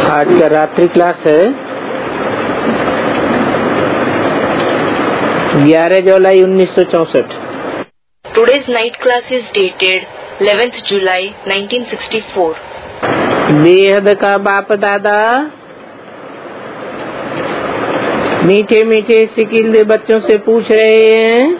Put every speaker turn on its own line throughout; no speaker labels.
आज का रात्रि क्लास है 11 जुलाई 1964।
Today's night class is dated 11th July 1964.
बेहद का बाप दादा मीठे मीठे सिकिल बच्चों से पूछ रहे हैं,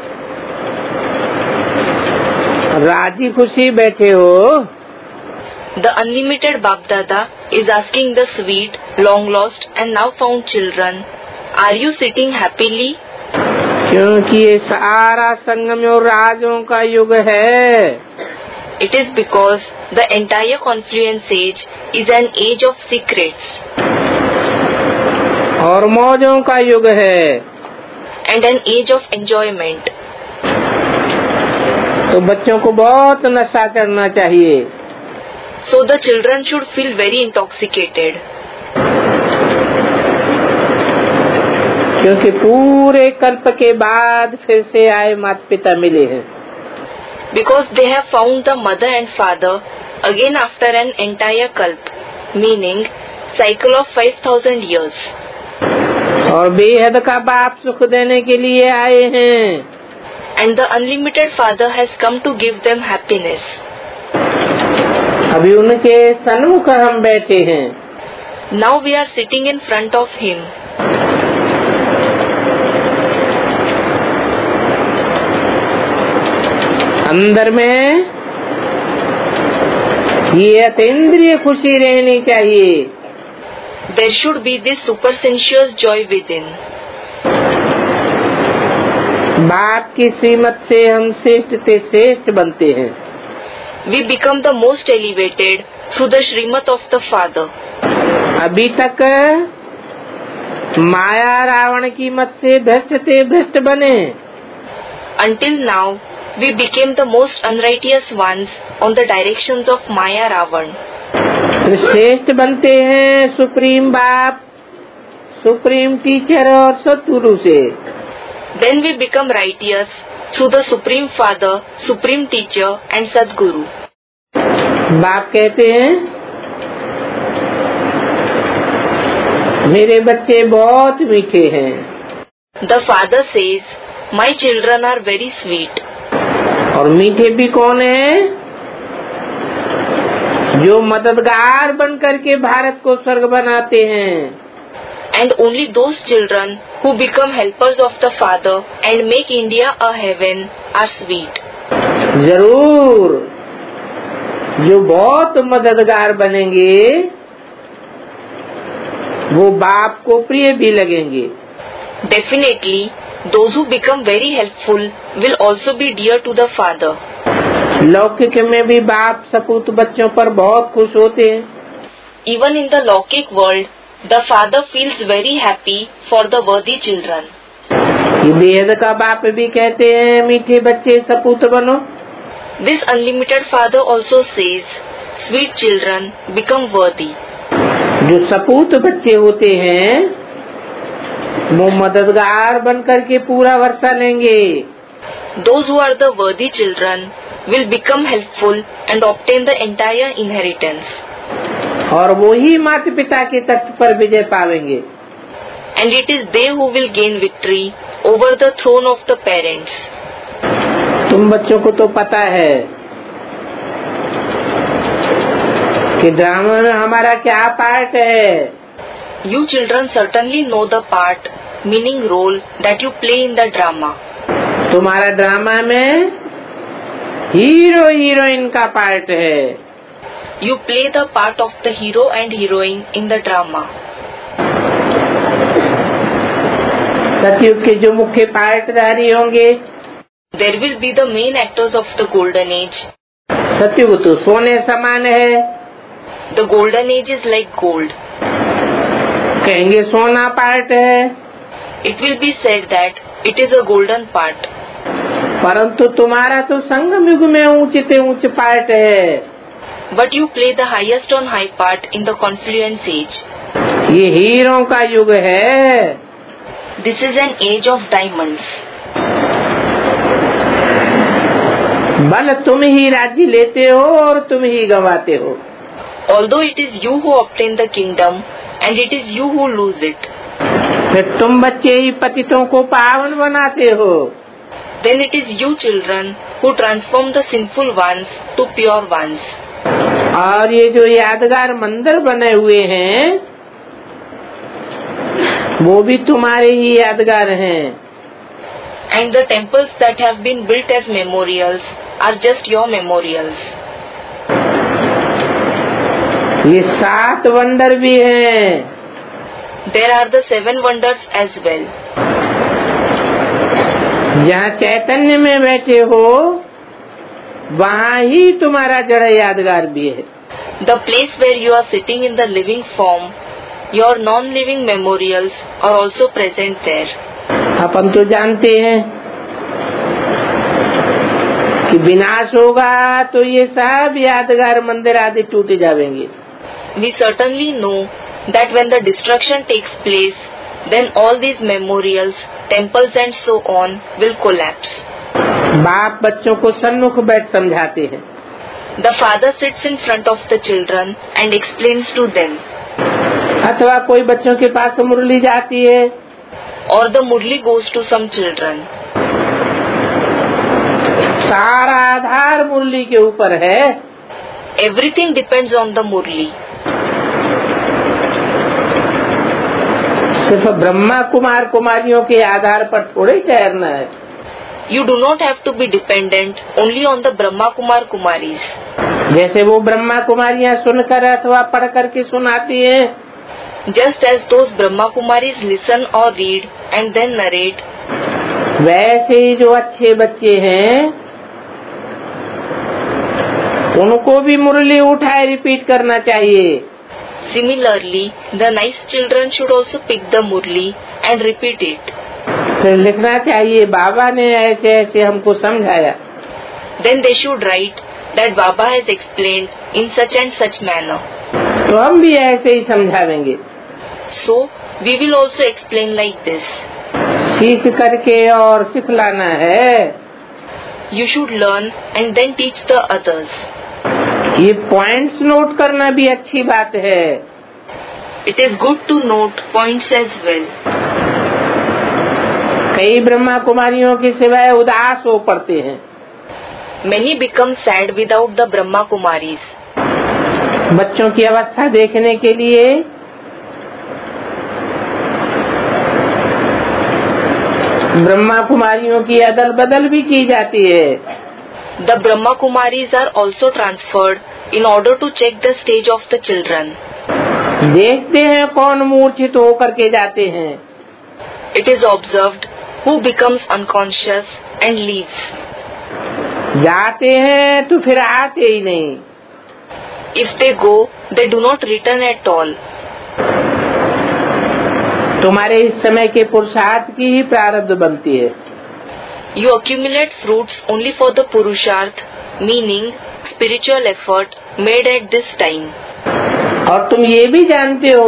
राजी खुशी बैठे हो?
The unlimited Bapdada is asking the sweet, long lost and now found children, are you sitting happily?
क्योंकि ये सारा संगम और राजों का युग है।
It is because the entire confluence age is an age of secrets
और मौजों का युग है
and an age of enjoyment.
तो बच्चों को बहुत नशा करना चाहिए।
So the children should feel very intoxicated.
क्योंकि पूरे कल्प के बाद फिर से आए माता पिता मिले हैं।
Because they have found the mother and father again after an entire kalp, meaning cycle of 5,000 years.
और बेहद का बाप सुख देने के लिए आए हैं।
And the unlimited father has come to give them happiness.
अभी उनके सन्मुख हम बैठे हैं।
Now we are sitting in front of him.
अंदर में ये अतीन्द्रिय खुशी रहनी चाहिए।
There should be this supersensuous joy within.
बाप की श्रीमत से हम श्रेष्ठ से श्रेष्ठ बनते हैं।
We become the most elevated through the Shrimat of the Father.
अभी तक माया रावण की मत से भ्रष्ट बने।
Until now, we became the most unrighteous ones on the directions of Maya Ravan.
फिर श्रेष्ठ बनते हैं सुप्रीम बाप, सुप्रीम टीचर और सद्गुरु से।
Then we become righteous through the Supreme Father, Supreme Teacher and Sadguru.
बाप कहते हैं मेरे बच्चे बहुत मीठे हैं।
The Father says, my children are very sweet.
और मीठे भी कौन है? जो मददगार बन करके भारत को स्वर्ग बनाते हैं।
And only those children who become helpers of the Father and make India a heaven are sweet.
जरूर जो बहुत मददगार बनेंगे वो बाप को प्रिय भी लगेंगे।
Definitely, those who become very helpful will also be dear to the Father.
लौकिक में भी बाप सपूत बच्चों पर बहुत खुश होते हैं।
Even in the Lokik world, the Father feels very happy for the worthy children.
ये बेहद का बाप भी कहते हैं मीठे बच्चे सपूत बनो।
This unlimited Father also says, sweet children become worthy.
जो सपूत बच्चे होते हैं वो मददगार बन करके पूरा वर्षा लेंगे।
Those who are the worthy children will become helpful and obtain the entire inheritance.
और वो ही माता पिता के तख्त पर विजय पावेंगे।
And it is they who will gain victory over the throne of the parents.
तुम बच्चों को तो पता है कि ड्रामा में हमारा क्या पार्ट है।
You children certainly know the part, meaning role that you play in the drama.
तुम्हारा ड्रामा में हीरो हीरोइन का पार्ट है।
You play the part of the hero and heroine in the drama.
सतयुग के जो मुख्य पार्टधारी होंगे
There will be the main actors of the golden age.
सतयुग तो सोने समान है।
The golden age is like gold.
कहेंगे सोना पार्ट है।
It will be said that it is a golden part.
परंतु तुम्हारा तो संगम युग में ऊंचे ऊंचे पार्ट है।
But you play the highest on high part in the confluence age.
ये हीरों का युग है।
This is an age of diamonds.
बल तुम ही राज्य लेते हो और तुम ही गंवाते हो।
although it is you who obtain the kingdom and it is you who lose it.
फिर तुम बच्चे ही पतितों को पावन बनाते हो।
Then it is you children who transform the sinful ones to pure ones.
और ये जो यादगार मंदिर बने हुए हैं वो भी तुम्हारे ही यादगार हैं।
And the temples that have been built as memorials are just your memorials.
ये 7 वंडर भी हैं।
There are the 7 wonders as well.
जहाँ चैतन्य में बैठे हो वहाँ ही तुम्हारा जड़ यादगार भी है।
The place where you are sitting in the living form, your non-living memorials are also present there.
अपन तो जानते हैं कि विनाश होगा तो ये सब यादगार मंदिर आदि टूट जाएंगे।
We certainly know that when the destruction takes place, then all these memorials, temples and so on will collapse.
बाप बच्चों को सन्मुख बैठ समझाते हैं।
The father sits in front of the children and explains to them.
अथवा कोई बच्चों के पास मुरली जाती है
Or the murli goes to some children.
सारा आधार मुरली के ऊपर है।
Everything depends on the murli.
सिर्फ ब्रह्मा कुमार कुमारियों के आधार पर थोड़े ठहरना है।
You do not have to be dependent only on the Brahma Kumar Kumaris.
जैसे वो ब्रह्मा कुमारियाँ सुनकर अथवा पढ़ करके सुनाती हैं,
Just as those Brahma Kumaris listen or read and then narrate,
वैसे ही जो अच्छे बच्चे हैं उनको भी मुरली उठाए रिपीट करना चाहिए।
similarly, the nice children should also pick the murli and repeat it.
फिर लिखना चाहिए बाबा ने ऐसे ऐसे हमको समझाया।
Then they should write that Baba has explained in such and such manner.
तो हम भी ऐसे ही समझावेंगे।
So, we will also explain like this.
सीख करके और सिखलाना है।
You should learn and then teach the others.
ये पॉइंट्स नोट करना भी अच्छी बात है।
It is good to note points as well.
कई ब्रह्मा कुमारियों के सिवाय उदास हो पड़ते हैं।
Many become sad without the Brahma Kumaris.
बच्चों की अवस्था देखने के लिए ब्रह्मा कुमारियों की अदल बदल भी की जाती है।
The Brahma Kumaris are also transferred in order to check the stage of the children.
देखते हैं कौन मूर्छित होकर के जाते हैं।
It is observed who becomes unconscious and leaves.
जाते हैं तो फिर आते ही नहीं।
If they go, they do not return at all.
तुम्हारे इस समय के पुरुषार्थ की ही प्रारब्ध बनती है।
You accumulate fruits only for the Purusharth, meaning spiritual effort made at this time.
और तुम ये भी जानते हो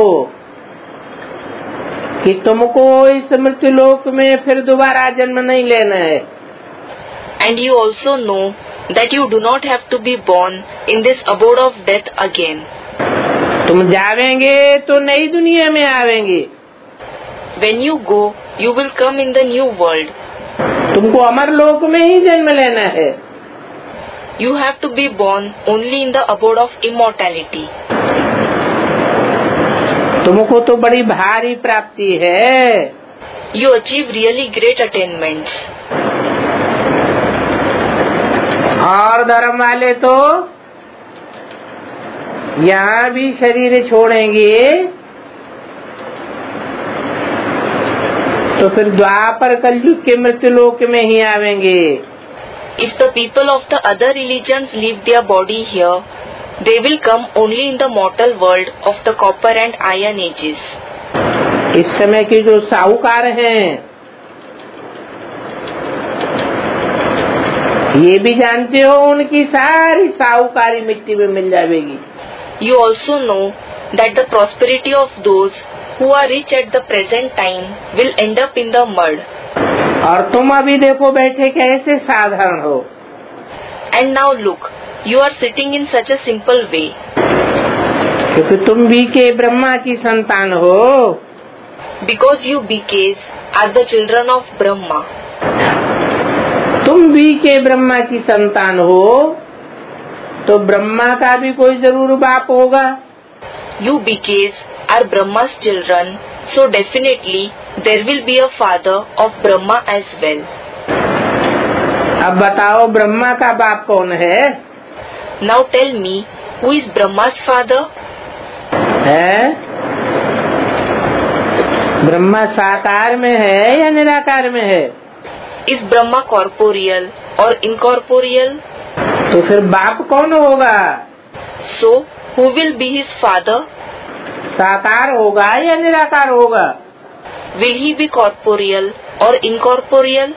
कि तुमको इस मृत्यु लोक में फिर दोबारा जन्म नहीं लेना है।
And you also know that you do not have to be born in this abode of death again.
तुम जावेंगे तो नई दुनिया में आवेंगे।
When you go, you will come in the new world.
तुमको अमर लोक में ही जन्म लेना है।
You have to be born only in the abode of immortality.
तुमको तो बड़ी भारी प्राप्ति है।
You achieve really great attainments.
और धर्म वाले तो यहाँ भी शरीर छोड़ेंगे तो फिर द्वापर कलयुग के मृत्यु लोक में ही आवेंगे।
If the people of the other religions leave their body here, they will come only in the mortal world of the copper and iron ages.
इस समय के जो साहूकार हैं ये भी जानते हो उनकी सारी साहूकारी मिट्टी में मिल जाएगी।
You also know that the prosperity of those who are rich at the present time will end up in the mud.
और तुम अभी देखो बैठे कैसे साधारण हो।
And now look, you are sitting in such a simple way.
क्योंकि तुम भी के ब्रह्मा की संतान हो।
Because you BKs are the children of Brahma.
तुम भी के ब्रह्मा की संतान हो तो ब्रह्मा का भी कोई जरूर बाप होगा।
You BKs are Brahma's children, so definitely there will be a father of Brahma as well.
अब बताओ ब्रह्मा का बाप कौन है?
Now tell me, who is Brahma's father?
है ब्रह्मा साकार में है या निराकार में है?
Is Brahma corporeal or incorporeal?
तो फिर बाप कौन होगा?
So, who will be his father?
साकार होगा या निराकार होगा?
Will he be corporeal or incorporeal?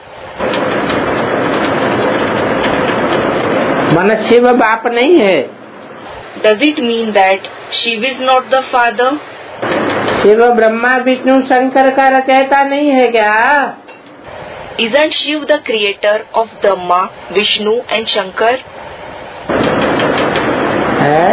मन शिव बाप नहीं है।
Does it mean that Shiva is not the father?
Shiv Brahma Vishnu Shankar का रचयिता नहीं है क्या?
Isn't Shiva the creator of Brahma, Vishnu and Shankar?
है?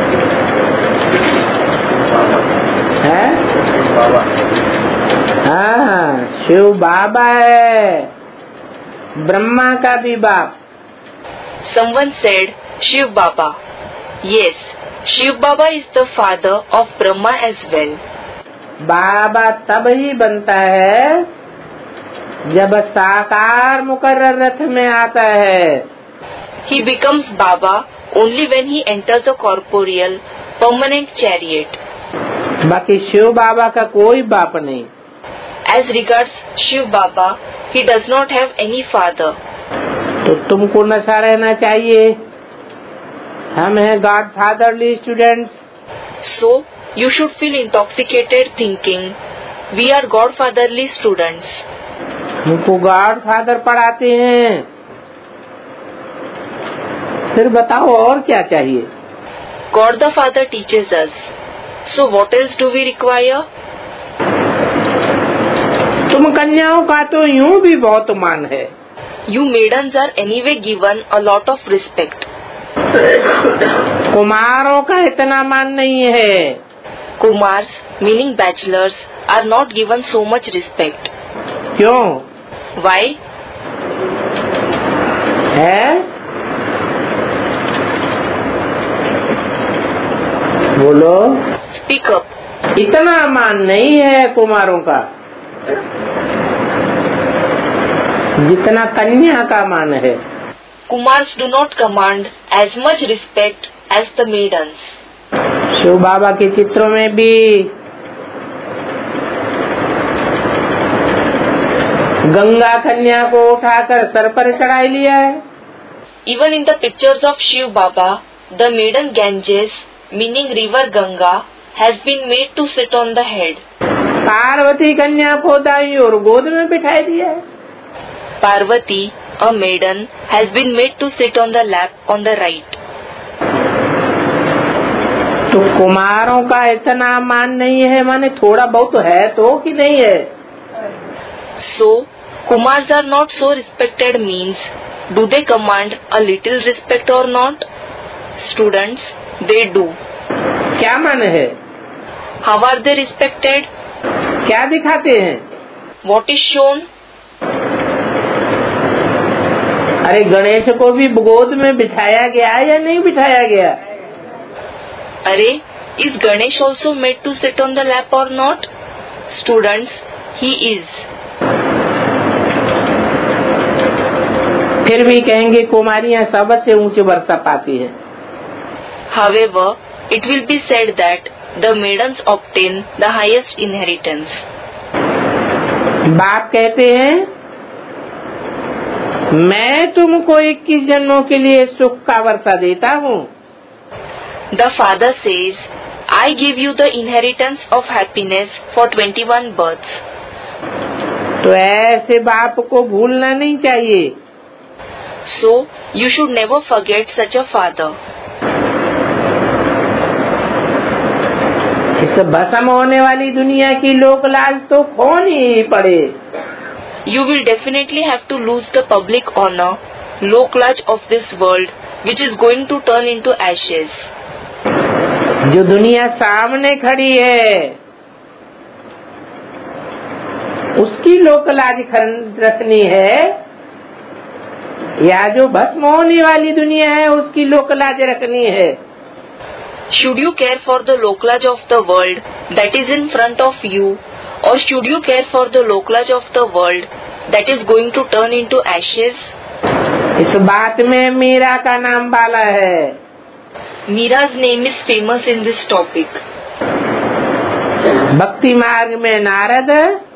हाँ, शिव बाबा है, ब्रह्मा का भी बाप।
Someone said Shiv Baba. Yes, Shiv Baba is the father of Brahma as well.
बाबा तब ही बनता है जब साकार मुकर्रर रथ में आता है।
He becomes Baba only when he enters the corporeal, permanent chariot.
बाकी शिव बाबा का कोई बाप नहीं।
As regards Shiv Baba, he does not have any father.
तो तुमको नशा रहना चाहिए। हम हैं God fatherly students.
So, you should feel intoxicated thinking, we are godfatherly students.
हमको गॉड फादर पढ़ाते हैं। फिर बताओ और क्या चाहिए?
God the Father teaches us. So what else do we require?
तुम कन्याओं का तो यूं भी बहुत मान है।
You maidens are anyway given a lot of respect.
कुमारों का इतना मान नहीं है।
Kumars, meaning bachelors, are not given so much respect.
क्यों?
Why?
है? बोलो।
Speak up.
इतना मान नहीं है कुमारों का जितना कन्या का मान है।
Kumars do not command as much respect as the maidens.
Shiv बाबा के चित्रों में भी गंगा कन्या को उठाकर सर पर चढ़ाई लिया है।
Even in the pictures of Shiv Baba, the maiden Ganges, meaning river Ganga, has been made to sit on the head.
Parvati कन्या को दाईं ओर गोद में बिठाई दिया है।
Parvati, a maiden, has been made to sit on the lap on the right.
तो कुमारों का इतना मान नहीं है, माने थोड़ा बहुत है तो कि नहीं है?
So, Kumars are not so respected means, do they command a little respect or not? Students, they do.
क्या मान है?
How are they respected?
क्या दिखाते हैं?
What is shown?
अरे गणेश को भी गोद में बिठाया गया या नहीं बिठाया गया?
अरे, is Ganesh also made to sit on the lap or not? Students, he is.
फिर भी कहेंगे कुमारियां सबसे ऊंचे वर्षा पाती है।
However, it will be said that the maidens obtain the highest inheritance.
बाप कहते हैं मैं तुमको 21 जन्मों के लिए सुख का वर्षा देता हूँ।
The father says, I give you the inheritance of happiness for 21 births.
तो ऐसे बाप को भूलना नहीं चाहिए।
So, you should never forget such a father.
इस भस्म होने वाली दुनिया की लोक लाज तो खोनी ही पड़े।
You will definitely have to lose the public honor, low clutch of this world, which is going to turn into ashes.
जो दुनिया सामने खड़ी है उसकी लोकलाज रखनी है, या जो भस्म होने वाली दुनिया है उसकी लोकलाज रखनी है?
Should you care for the lokalaj of the world that is in front of you, or should you care for the lokalaj of the world that is going to turn into ashes?
इस बात में मीरा का नाम वाला है।
Mira's name is famous in this topic.
भक्ति मार्ग में नारद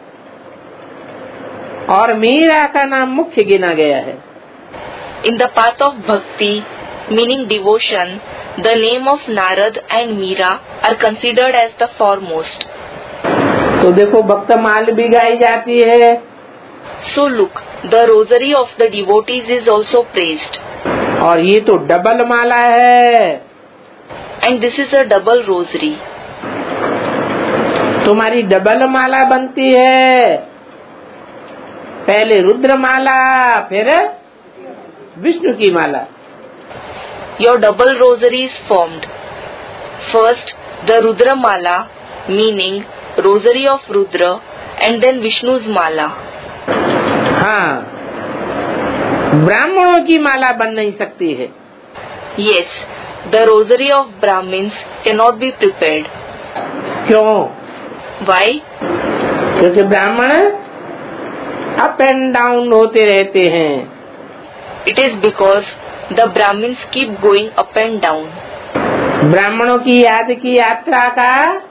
और मीरा का नाम मुख्य गिना गया है।
In the path of bhakti, meaning devotion, the name of Narad and Meera are considered as the foremost.
तो देखो भक्तमाल भी गाई जाती है।
So look, the rosary of the devotees is also praised.
और ये तो डबल माला है।
And this is a double rosary.
तुम्हारी डबल माला बनती है, पहले रुद्र माला फिर विष्णु की माला।
Your double rosary is formed. First, the Rudra Mala, meaning rosary of Rudra, and then Vishnu's Mala.
हाँ, ब्राह्मणों की माला बन नहीं सकती है।
Yes, the rosary of Brahmins cannot be prepared.
क्यों?
Why?
क्योंकि ब्राह्मण अप एंड डाउन होते रहते हैं।
It is because the Brahmins keep going up and down.
ब्राह्मणों की याद की यात्रा का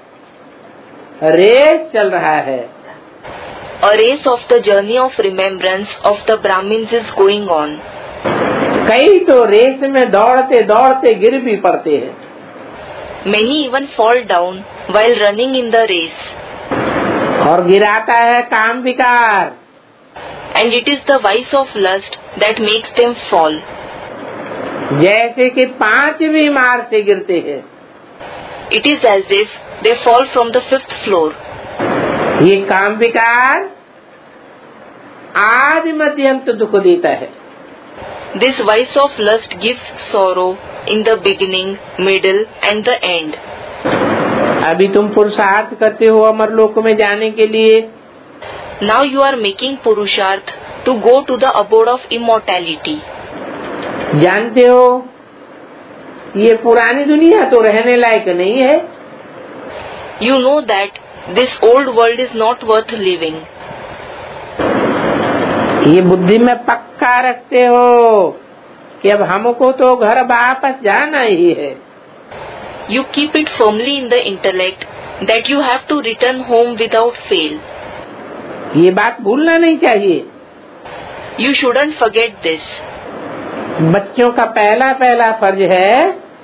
रेस चल रहा है।
A race of the journey of remembrance of the Brahmins is going on.
कई तो रेस में दौड़ते दौड़ते गिर भी पड़ते हैं।
Many even fall down while running in the race.
और गिराता है काम विकार।
And it is the vice of lust that makes them fall.
जैसे कि 5वीं मार से गिरते हैं।
It is as if they fall from the 5th floor.
ये काम विकार आदि मध्यम तो दुख देता है।
This vice of lust gives sorrow in the beginning, middle and the end.
अभी तुम पुरुषार्थ करते हो अमरलोक में जाने के लिए।
Now you are making purusharth to go to the abode of immortality.
जानते हो ये पुरानी दुनिया तो रहने लायक नहीं है।
You know that this old world is not worth living.
ये बुद्धि में पक्का रखते हो कि अब हमको तो घर वापस जाना ही है।
You keep it firmly in the intellect that you have to return home without fail.
ये बात भूलना नहीं चाहिए।
You shouldn't forget this.
बच्चों का पहला पहला फर्ज है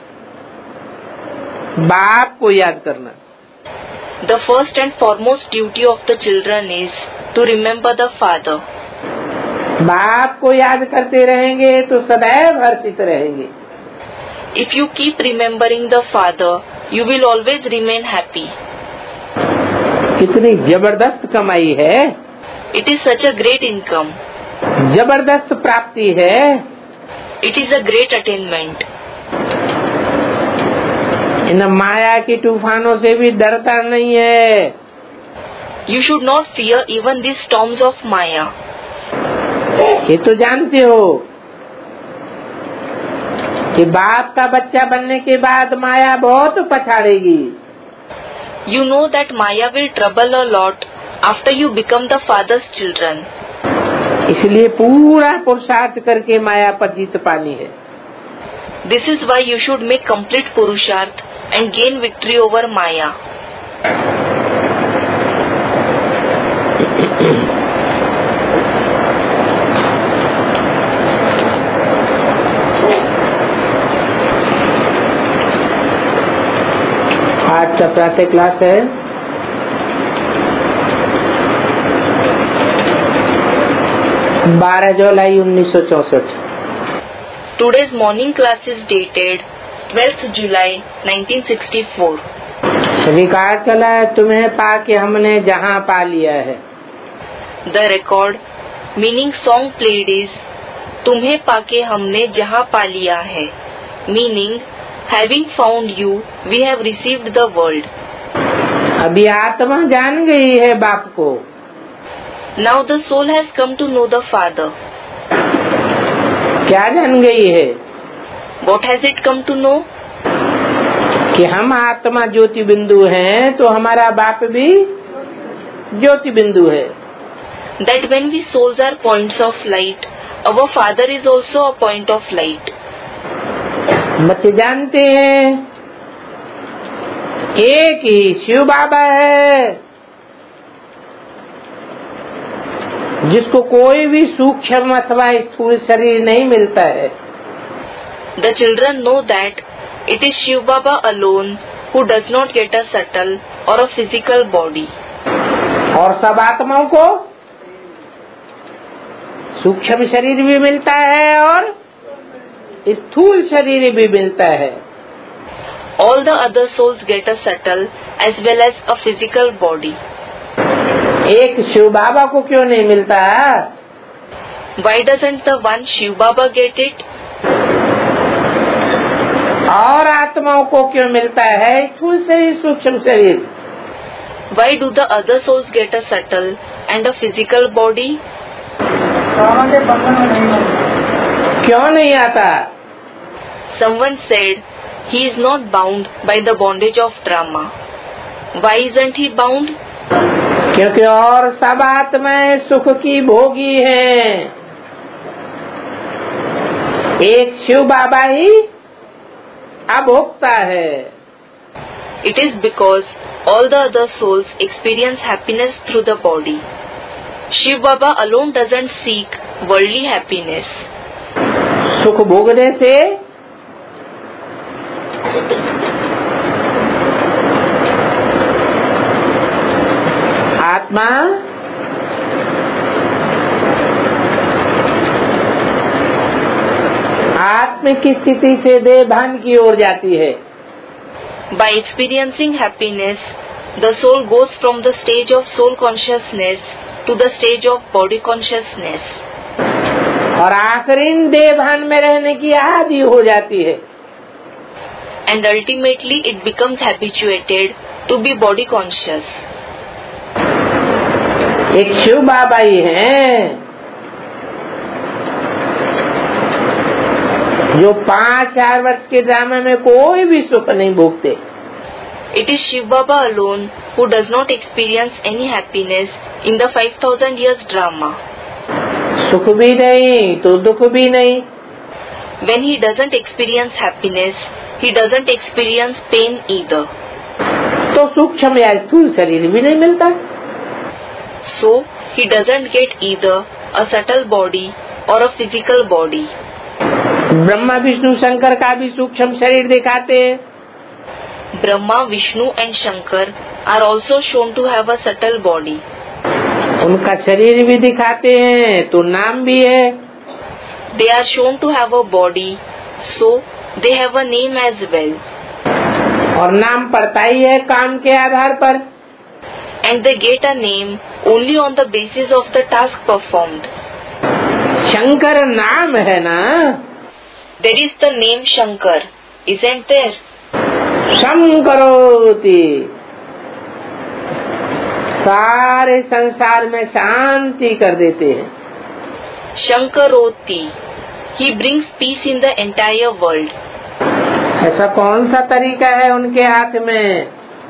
बाप को याद करना।
The first and foremost duty of the children is to remember the father.
बाप को याद करते रहेंगे तो सदैव हर्षित रहेंगे।
If you keep remembering the father, you will always remain happy.
कितनी जबरदस्त कमाई है।
It is such a great income.
जबरदस्त प्राप्ति है।
It is a great attainment.
इन माया की तूफानों से भी डरता नहीं है।
You should not fear even these storms of Maya.
ये तो जानते हो कि बाप का बच्चा बनने के बाद माया बहुत पछाड़ेगी।
You know that Maya will trouble a lot after you become the father's children.
इसलिए पूरा पुरुषार्थ करके माया पर जीत पानी है।
This is why you should make complete purusharth and gain victory over Maya.
आज का प्रातः क्लास है 12 जुलाई 1964।
Today's morning class is dated 12th July 1964.
Record चला है तुम्हें पाके हमने जहाँ पा लिया है।
The record meaning song played is तुम्हें पाके हमने जहाँ पा लिया है, meaning Having found you, we have received the world.
अभी आत्मा जान गई है बाप को।
Now the soul has come to know the Father.
क्या जान गई है?
What has it come to know?
कि हम आत्मा ज्योति बिंदु हैं, तो हमारा बाप भी ज्योति बिंदु है।
That when we souls are points of light, our Father is also a point of light.
बच्चे जानते हैं एक ही शिव बाबा है, जिसको कोई भी सूक्ष्म अथवा स्थूल शरीर नहीं मिलता है।
The children know that it is Shiv Baba alone who does not get a subtle or a physical body.
और सब आत्माओं को सूक्ष्म शरीर भी मिलता है और स्थूल शरीर भी मिलता है।
All the other souls get a subtle as well as a physical body.
एक शिव बाबा को क्यों नहीं मिलता?
Why doesn't the one Shiv Baba get it?
और आत्माओं को क्यों मिलता है स्थूल शरीर सूक्ष्म शरीर?
Why do the other souls get a subtle and a physical body?
क्यों नहीं आता?
Someone said he is not bound by the bondage of drama. Why isn't he bound?
क्योंकि और सब आत्माएं सुख की भोगी हैं, एक शिव बाबा ही अभोक्ता है।
It is because all the other souls experience happiness through the body. Shiv Baba alone doesn't seek worldly happiness.
सुख भोगने से आत्मा आत्म की स्थिति से देह भान की ओर जाती है।
By experiencing happiness, the soul goes from the stage of soul consciousness to the stage of body consciousness.
और आखिरी देह भान में रहने की आदी हो जाती है।
And ultimately it becomes habituated to be body conscious.
एक शिव बाबा ही हैं जो 5-4 वर्ष के ड्रामा में कोई भी सुख नहीं भोगते।
It is Shiv Baba alone who does not experience any happiness in the 5000 years drama.
सुख भी नहीं तो दुख भी नहीं।
When he doesn't experience happiness, he doesn't experience pain either.
तो सूक्ष्म या स्थूल शरीर भी नहीं मिलता।
So he doesn't get either a subtle body or a physical body.
Brahma Vishnu Shankar का भी सूक्ष्म शरीर दिखाते हैं।
Brahma, Vishnu and Shankar are also shown to have a subtle body.
उनका शरीर भी दिखाते हैं तो नाम भी है।
They are shown to have a body, so they have a name as well.
और नाम पड़ता ही है काम के आधार पर।
And they get a name only on the basis of the task performed.
Shankar नाम है ना?
There is the name Shankar, isn't there?
शंकरोति, सारे संसार में शांति कर देते हैं।
Shankaroti, he brings peace in the entire world.
ऐसा कौन सा तरीका है उनके हाथ में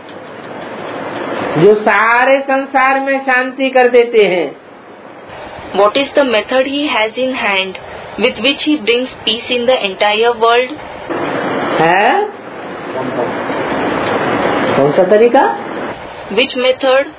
जो सारे संसार में शांति कर देते हैं?
What is the method he has in hand with which he brings peace in the entire world?
है कौन सा तरीका?
Which method?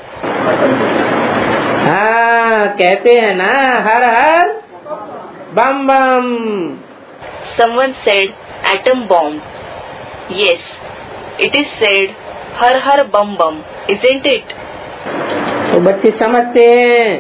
हाँ, कहते हैं ना हर हर बम बम।
Someone said atom bomb. Yes, it is said har har bum bum, isn't it?
तो बच्चे समझते हैं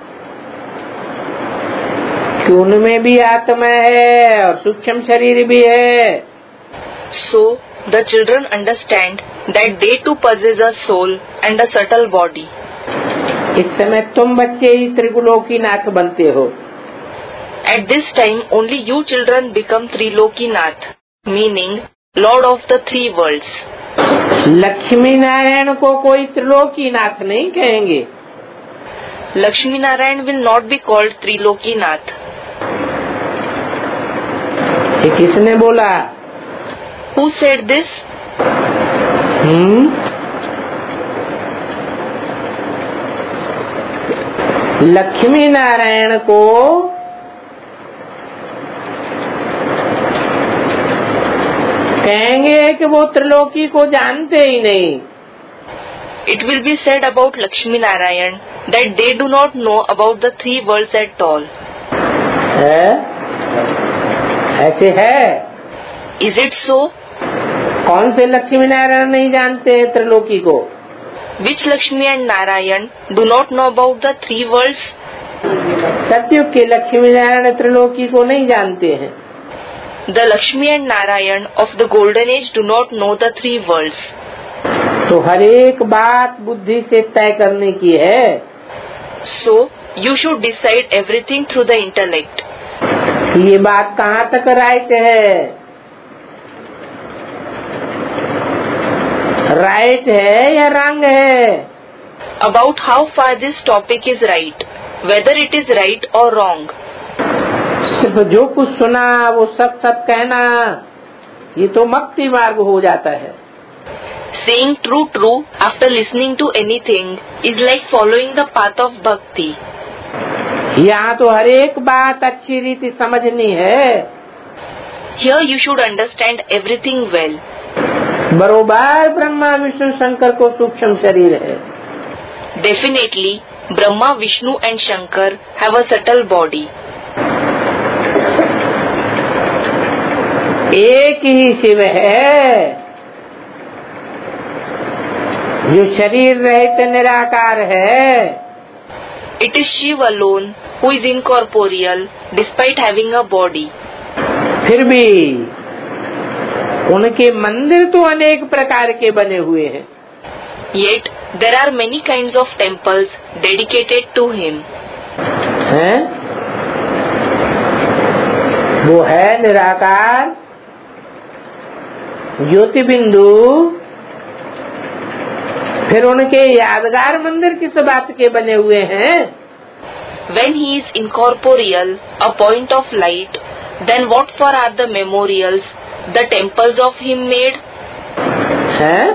कि उनमें भी आत्मा है और सूक्ष्म शरीर भी है।
So the children understand that they too possess a soul and a subtle body.
इस समय तुम बच्चे ही त्रिगुलोकीनाथ बनते हो।
At this time only you children become Trilokinath, meaning Lord of the three worlds.
Lakshmi Narayan को कोई त्रिलोकीनाथ नहीं कहेंगे।
Lakshmi Narayan will not be called Trilokinath.
ये किसने बोला?
Who said this?
Lakshmi Narayan को कहेंगे कि वो त्रिलोकी को जानते ही नहीं।
It will be said about Lakshmi Narayan that they do not know about the three worlds at all.
है? ऐसे है?
Is it so?
कौन से लक्ष्मी नारायण नहीं जानते हैं त्रिलोकी को?
Which Lakshmi and Narayan do not know about the three worlds?
सतयुग के लक्ष्मी नारायण त्रिलोकी को नहीं जानते हैं।
The Lakshmi and Narayan of the golden age do not know the three worlds.
तो हर एक बात बुद्धि से तय करने की है।
So you should decide everything through the intellect.
ये बात कहाँ तक राइट है? राइट है या रंग है?
About how far this topic is right, whether it is right or wrong.
सिर्फ जो कुछ सुना वो सब सब कहना, ये तो मुक्ति मार्ग हो जाता है।
Saying true after listening to anything is like following the path of bhakti.
यहाँ तो हर एक बात अच्छी रीति समझनी है।
Here you should understand everything well.
बरोबर ब्रह्मा विष्णु शंकर को सूक्ष्म शरीर है।
Definitely, Brahma, Vishnu and Shankar have a subtle body.
एक ही शिव है जो शरीर रहित निराकार है।
It is Shiv alone who is incorporeal despite having a body.
फिर भी उनके मंदिर तो अनेक प्रकार के बने हुए हैं।
Yet there are many kinds of temples dedicated to him.
हैं? वो है निराकार, ज्योति बिंदु। फिर उनके यादगार मंदिर किस बात के बने हुए हैं?
When he is incorporeal, a point of light, then what for are the memorials, the temples of him made?
हैं?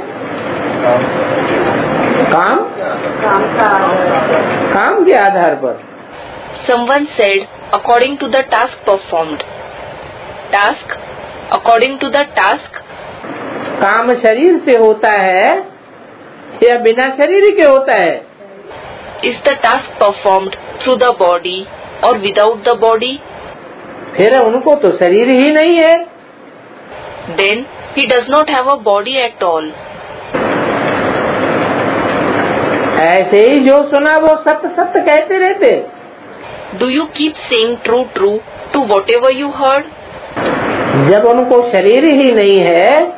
काम के आधार पर।
Someone said, according to the task performed. Task? According to the task?
काम शरीर से होता है या बिना शरीर के होता है?
Is the task performed through the body or without the body?
फिर उनको तो शरीर ही नहीं है।
Then he does not have a body at all.
ऐसे ही जो सुना वो सत्य सत्य कहते रहते।
Do you keep saying true to whatever you heard?
जब उनको शरीर ही नहीं है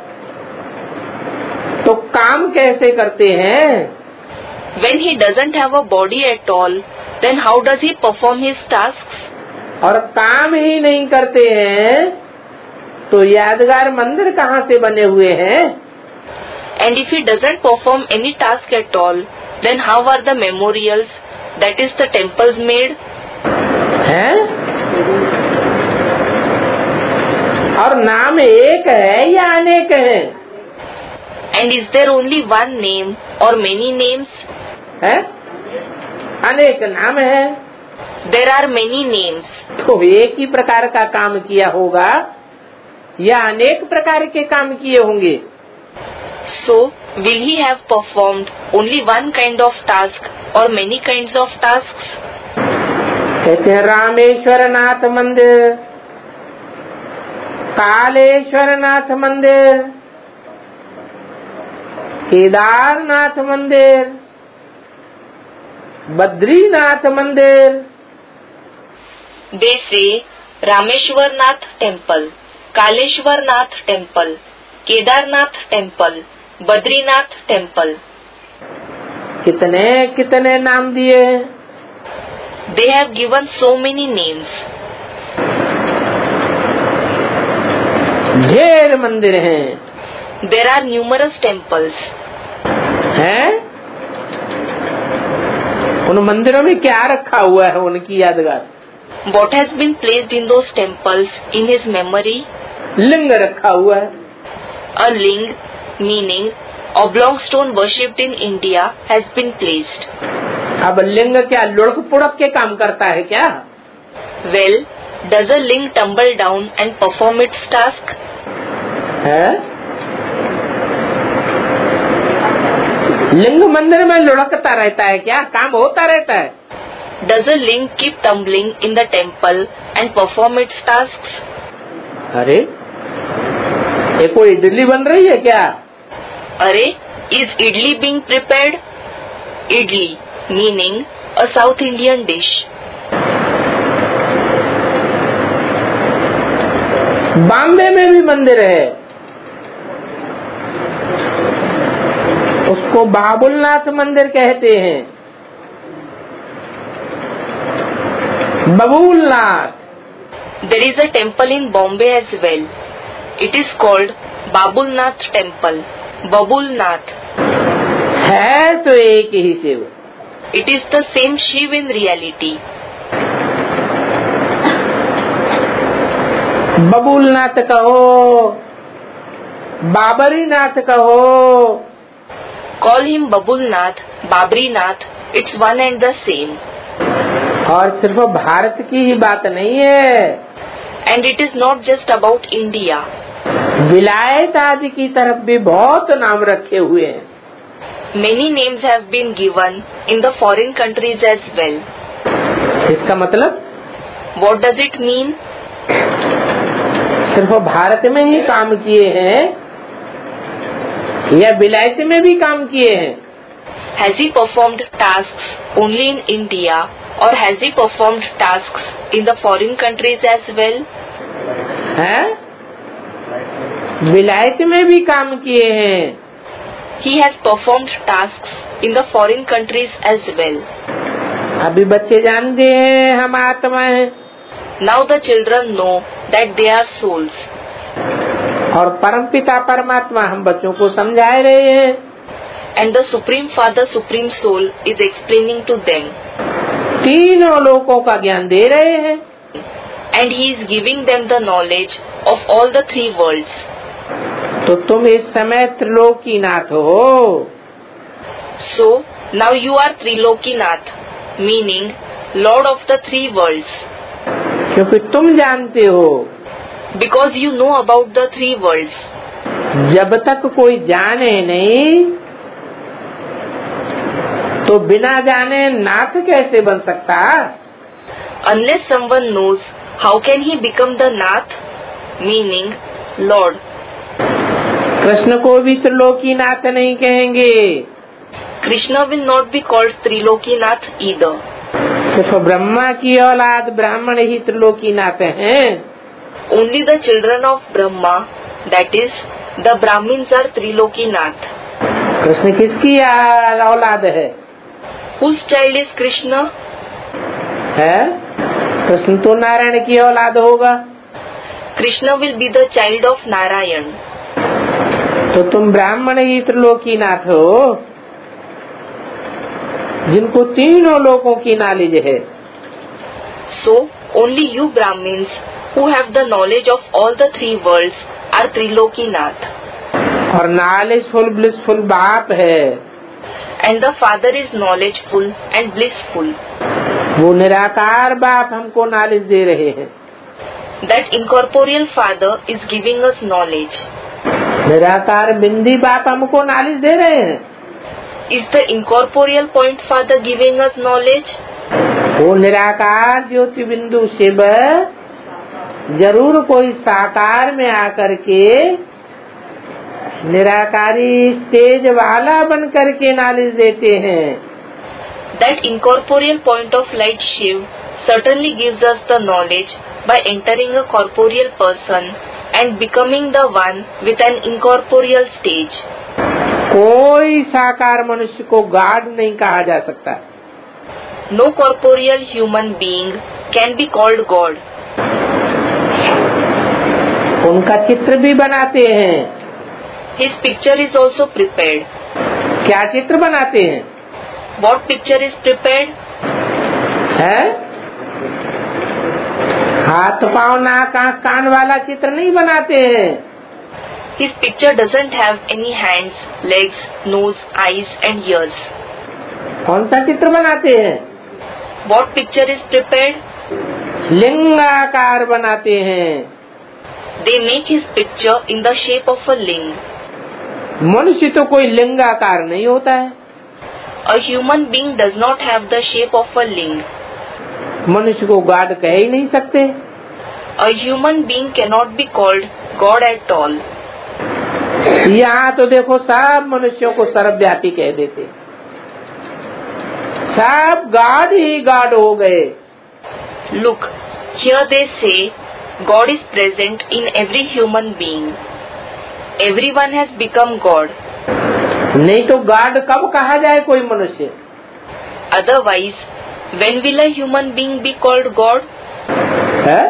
तो काम कैसे करते हैं?
When he doesn't have a body at all, then how does he perform his tasks?
और काम ही नहीं करते हैं तो यादगार मंदिर कहाँ से बने हुए हैं?
And if he doesn't perform any task at all, then how are the memorials, that is the temples made?
हैं? और नाम एक है या अनेक हैं?
And is there only one name or many names?
है? अनेक नाम है।
There are many names.
तो एक ही प्रकार का काम किया होगा या अनेक प्रकार के काम किए होंगे?
So, will he have performed only one kind of task or many kinds of tasks?
कहते हैं रामेश्वर नाथ मंदिर, कालेश्वर नाथ मंदिर, केदारनाथ मंदिर, बद्रीनाथ मंदिर।
They say Rameshwar Nath Temple, Kaleshwar Nath Temple, Kedarnath Temple, Badrinath Temple.
कितने कितने नाम दिए?
They have given so many names.
ढेर मंदिर हैं।
There are numerous temples.
हैं? उन मंदिरों में क्या रखा हुआ है उनकी यादगार?
What has been placed in those temples in his memory?
लिंग रखा हुआ है।
A ling, meaning oblong stone worshipped in India, has been placed.
अब लिंग क्या लुढ़क पुढ़क के काम करता है क्या?
Well, does a ling tumble down and perform its task?
है? लिंग मंदिर में लुढ़कता रहता है क्या? काम होता रहता है?
Does a ling keep tumbling in the temple and perform its tasks?
अरे ये कोई इडली बन रही है क्या?
Arey, is idli being prepared? Idli, meaning a South Indian dish.
Bombay में भी मंदिर है, उसको बाबुलनाथ मंदिर कहते हैं। बबूलनाथ।
There is a temple in Bombay as well. It is called Babulnath Temple. Babulnath.
है तो एक ही Shiv.
It is the same Shiv in reality.
बबूलनाथ कहो, बाबरीनाथ कहो,
Call him Babulnath, Babrinath. It's one and the same.
और सिर्फ भारत की ही बात नहीं है,
And it is not just about India.
विलायत आदि की तरफ भी बहुत नाम रखे हुए हैं।
Many names have been given in the foreign countries as well.
इसका मतलब
What does it mean?
सिर्फ भारत में ही काम किए हैं या विलायत में भी काम किए हैं?
Has he performed tasks only in India, or has he performed tasks in the foreign countries as well?
हैं? विलायत में भी काम किए हैं।
He has performed tasks in the foreign countries as well.
अभी बच्चे जानते हैं हम आत्मा हैं।
Now the children know that they are souls.
और परमपिता परमात्मा हम बच्चों को समझा रहे हैं।
And the Supreme Father, Supreme Soul is explaining to them.
तीनों लोकों का ज्ञान दे रहे हैं।
And he is giving them the knowledge of all the three worlds.
तो तुम इस समय त्रिलोकीनाथ हो।
So now you are Trilokinath, meaning Lord of the three worlds.
क्योंकि तुम जानते हो,
Because you know about the three worlds.
जब तक कोई जाने नहीं तो बिना जाने नाथ कैसे बन सकता?
Unless someone knows, how can he become the Nath, meaning Lord?
Krishna को भी त्रिलोकीनाथ नहीं कहेंगे।
Krishna will not be called Trilokinath either.
सिर्फ ब्रह्मा की औलाद ब्राह्मण ही त्रिलोकीनाथ हैं।
Only the children of Brahma, that is, the Brahmins are Trilokinath.
Krishna किसकी औलाद है?
Whose child is Krishna?
है? कृष्ण तो नारायण की औलाद होगा।
Krishna will be the child of Narayan.
तो तुम ब्राह्मण ही त्रिलोकीनाथ हो, जिनको तीनों लोकों की नॉलेज है।
So, only you Brahmins, who have the knowledge of all the three worlds, are Trilokinath.
और नॉलेजफुल ब्लिसफुल बाप है।
And the Father is knowledgeful and blissful.
वो निराकार बाप हमको नॉलेज दे रहे हैं।
That incorporeal Father is giving us knowledge.
निराकार बिंदी बाप हमको नॉलेज दे रहे हैं।
Is the incorporeal point Father giving us knowledge?
वो निराकार ज्योति बिंदु शिव जरूर कोई साकार में आकर के निराकारी स्टेज वाला बन करके नॉलेज देते हैं।
That incorporeal point of light Shiv certainly gives us the knowledge by entering a corporeal person and becoming the one with an incorporeal stage.
कोई साकार मनुष्य को गॉड नहीं कहा जा सकता।
No corporeal human being can be called God.
उनका चित्र भी बनाते हैं।
His picture is also prepared.
क्या चित्र बनाते हैं?
What picture is prepared?
है? हाथ पाँव नाक आँख कान वाला चित्र नहीं बनाते हैं।
His picture doesn't have any hands, legs, nose, eyes and ears.
कौन सा चित्र बनाते हैं?
What picture is prepared?
लिंगाकार बनाते हैं।
They make his picture in the shape of a ling.
मनुष्य तो कोई लिंगाकार नहीं होता है।
A human being does not have the shape of a ling.
मनुष्य को गॉड कह ही नहीं सकते।
A human being cannot be called God at all.
यहाँ तो देखो सब मनुष्यों को सर्वव्यापी कह देते, सब गॉड ही गॉड हो गए।
Look, here they say God is present in every human being. Everyone has become God.
नहीं तो गॉड कब कहा जाए कोई मनुष्य?
Otherwise, when will a human being be called God?
है?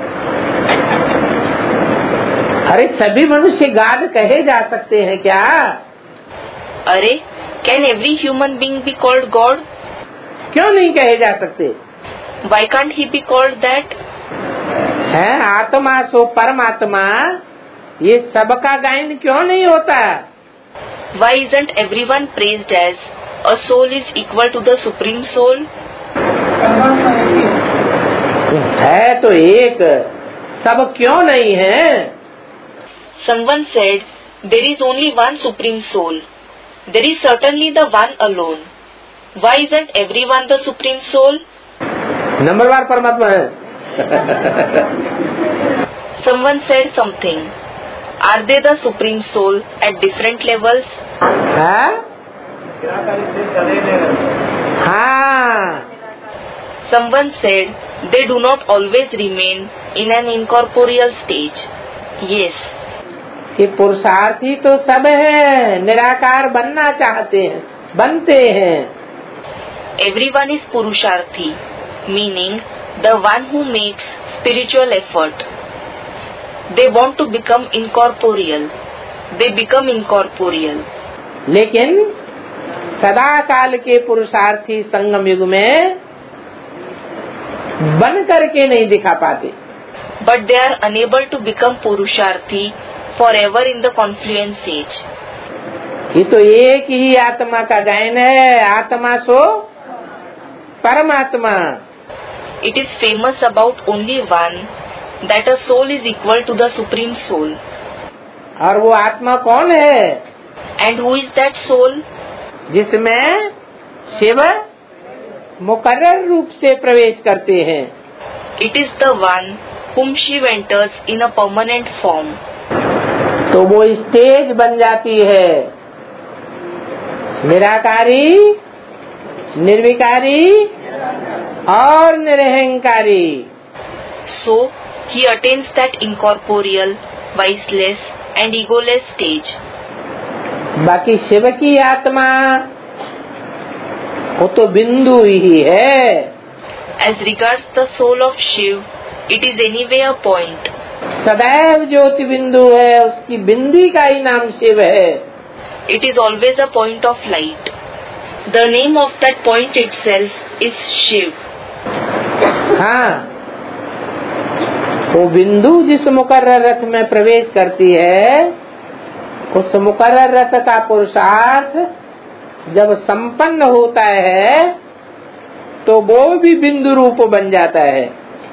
अरे सभी मनुष्य गॉड कहे जा सकते हैं क्या?
अरे, can every human being be called God?
क्यों नहीं कहे जा सकते?
Why can't he be called that?
है आत्मा सो परमात्मा, ये सबका गायन क्यों नहीं होता?
Why isn't everyone praised as a soul is equal to the supreme soul?
है तो एक, सब क्यों नहीं है?
Someone said there is only one supreme soul. There is certainly the one alone. Why isn't everyone the supreme soul?
नंबरवार परमात्मा है।
Someone said something. Are they the supreme soul at different levels?
हाँ? हाँ।
Someone said they do not always remain in an incorporeal stage. Yes.
कि पुरुषार्थी तो सब है, निराकार बनना चाहते हैं, बनते हैं।
Everyone is Purusharthi, meaning the one who makes spiritual effort. They want to become incorporeal. They become incorporeal.
लेकिन सदा काल के पुरुषार्थी संगम युग में बन करके नहीं दिखा पाते।
But they are unable to become Purusharthi forever in the confluence age.
ये तो एक ही आत्मा का गायन है, आत्मा सो परमात्मा।
It is famous about only one, that a soul is equal to the supreme soul.
और वो आत्मा कौन है?
And who is that soul?
जिसमें शिव मुकर्रर रूप से प्रवेश करते हैं।
It is the one whom Shiva enters in a permanent form.
तो वो स्टेज बन जाती है, निराकारी, निर्विकारी और निरहंकारी।
So he attains that incorporeal, viceless and egoless stage.
बाकी शिव की आत्मा वो तो बिंदु ही है।
As regards the soul of Shiv, it is anyway a point.
सदैव ज्योति बिंदु है, उसकी बिंदी का ही नाम शिव है।
It is always a point of light. The name of that point itself is Shiv.
हाँ, वो बिंदु जिस मुकर्रर रथ में प्रवेश करती है, उस मुकर्रर रथ का पुरुषार्थ जब संपन्न होता है तो वो भी बिंदु रूप बन जाता है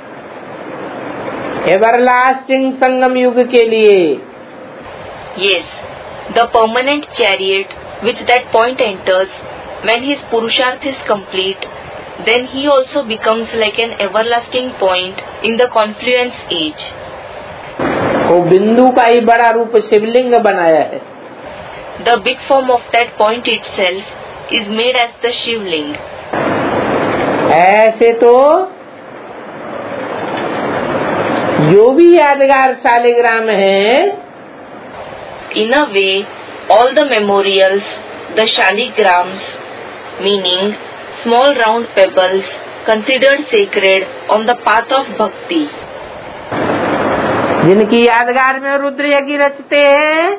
एवरलास्टिंग संगम युग के लिए।
Yes, the permanent chariot which that point enters, when his purusharth is complete, then he also becomes like an everlasting point in the confluence age.
वो बिंदु का ही बड़ा रूप शिवलिंग बनाया है।
The big form of that point itself is made as the Shivling.
ऐसे तो जो भी यादगार शालिग्राम है,
In a way, all the memorials, the shaligrams, meaning small round pebbles considered sacred on the path of bhakti.
जिनकी यादगार में रुद्र यज्ञ रचते हैं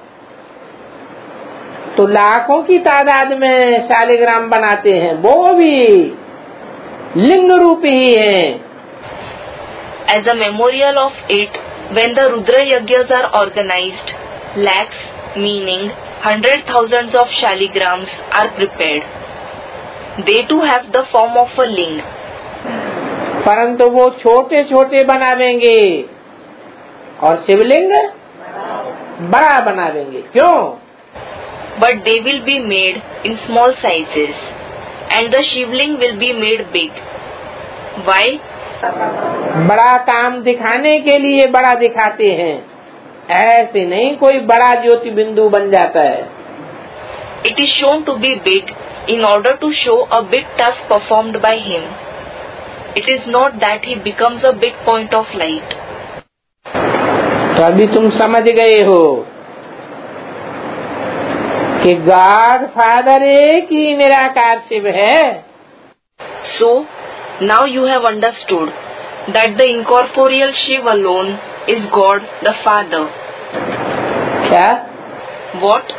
तो लाखों की तादाद में शालिग्राम बनाते हैं, वो भी लिंग रूप ही है।
As a memorial of it, when the Rudra Yajnas are organized, lakhs, meaning 100,000s of shaligrams are prepared. They too have the form of a ling.
परंतु वो छोटे छोटे बनावेंगे और शिवलिंग बड़ा बनावेंगे। क्यों?
But they will be made in small sizes, and the Shivling will be made big. Why?
बड़ा काम दिखाने के लिए बड़ा दिखाते हैं, ऐसे नहीं कोई बड़ा ज्योति बिंदु बन जाता है।
It is shown to be big in order to show a big task performed by him. It is not that he becomes a big point of light.
तो अभी तुम समझ गए हो कि गॉड फादर एक ही निराकार शिव है।
So, now you have understood that the incorporeal Shiv alone is God the Father.
क्या?
What?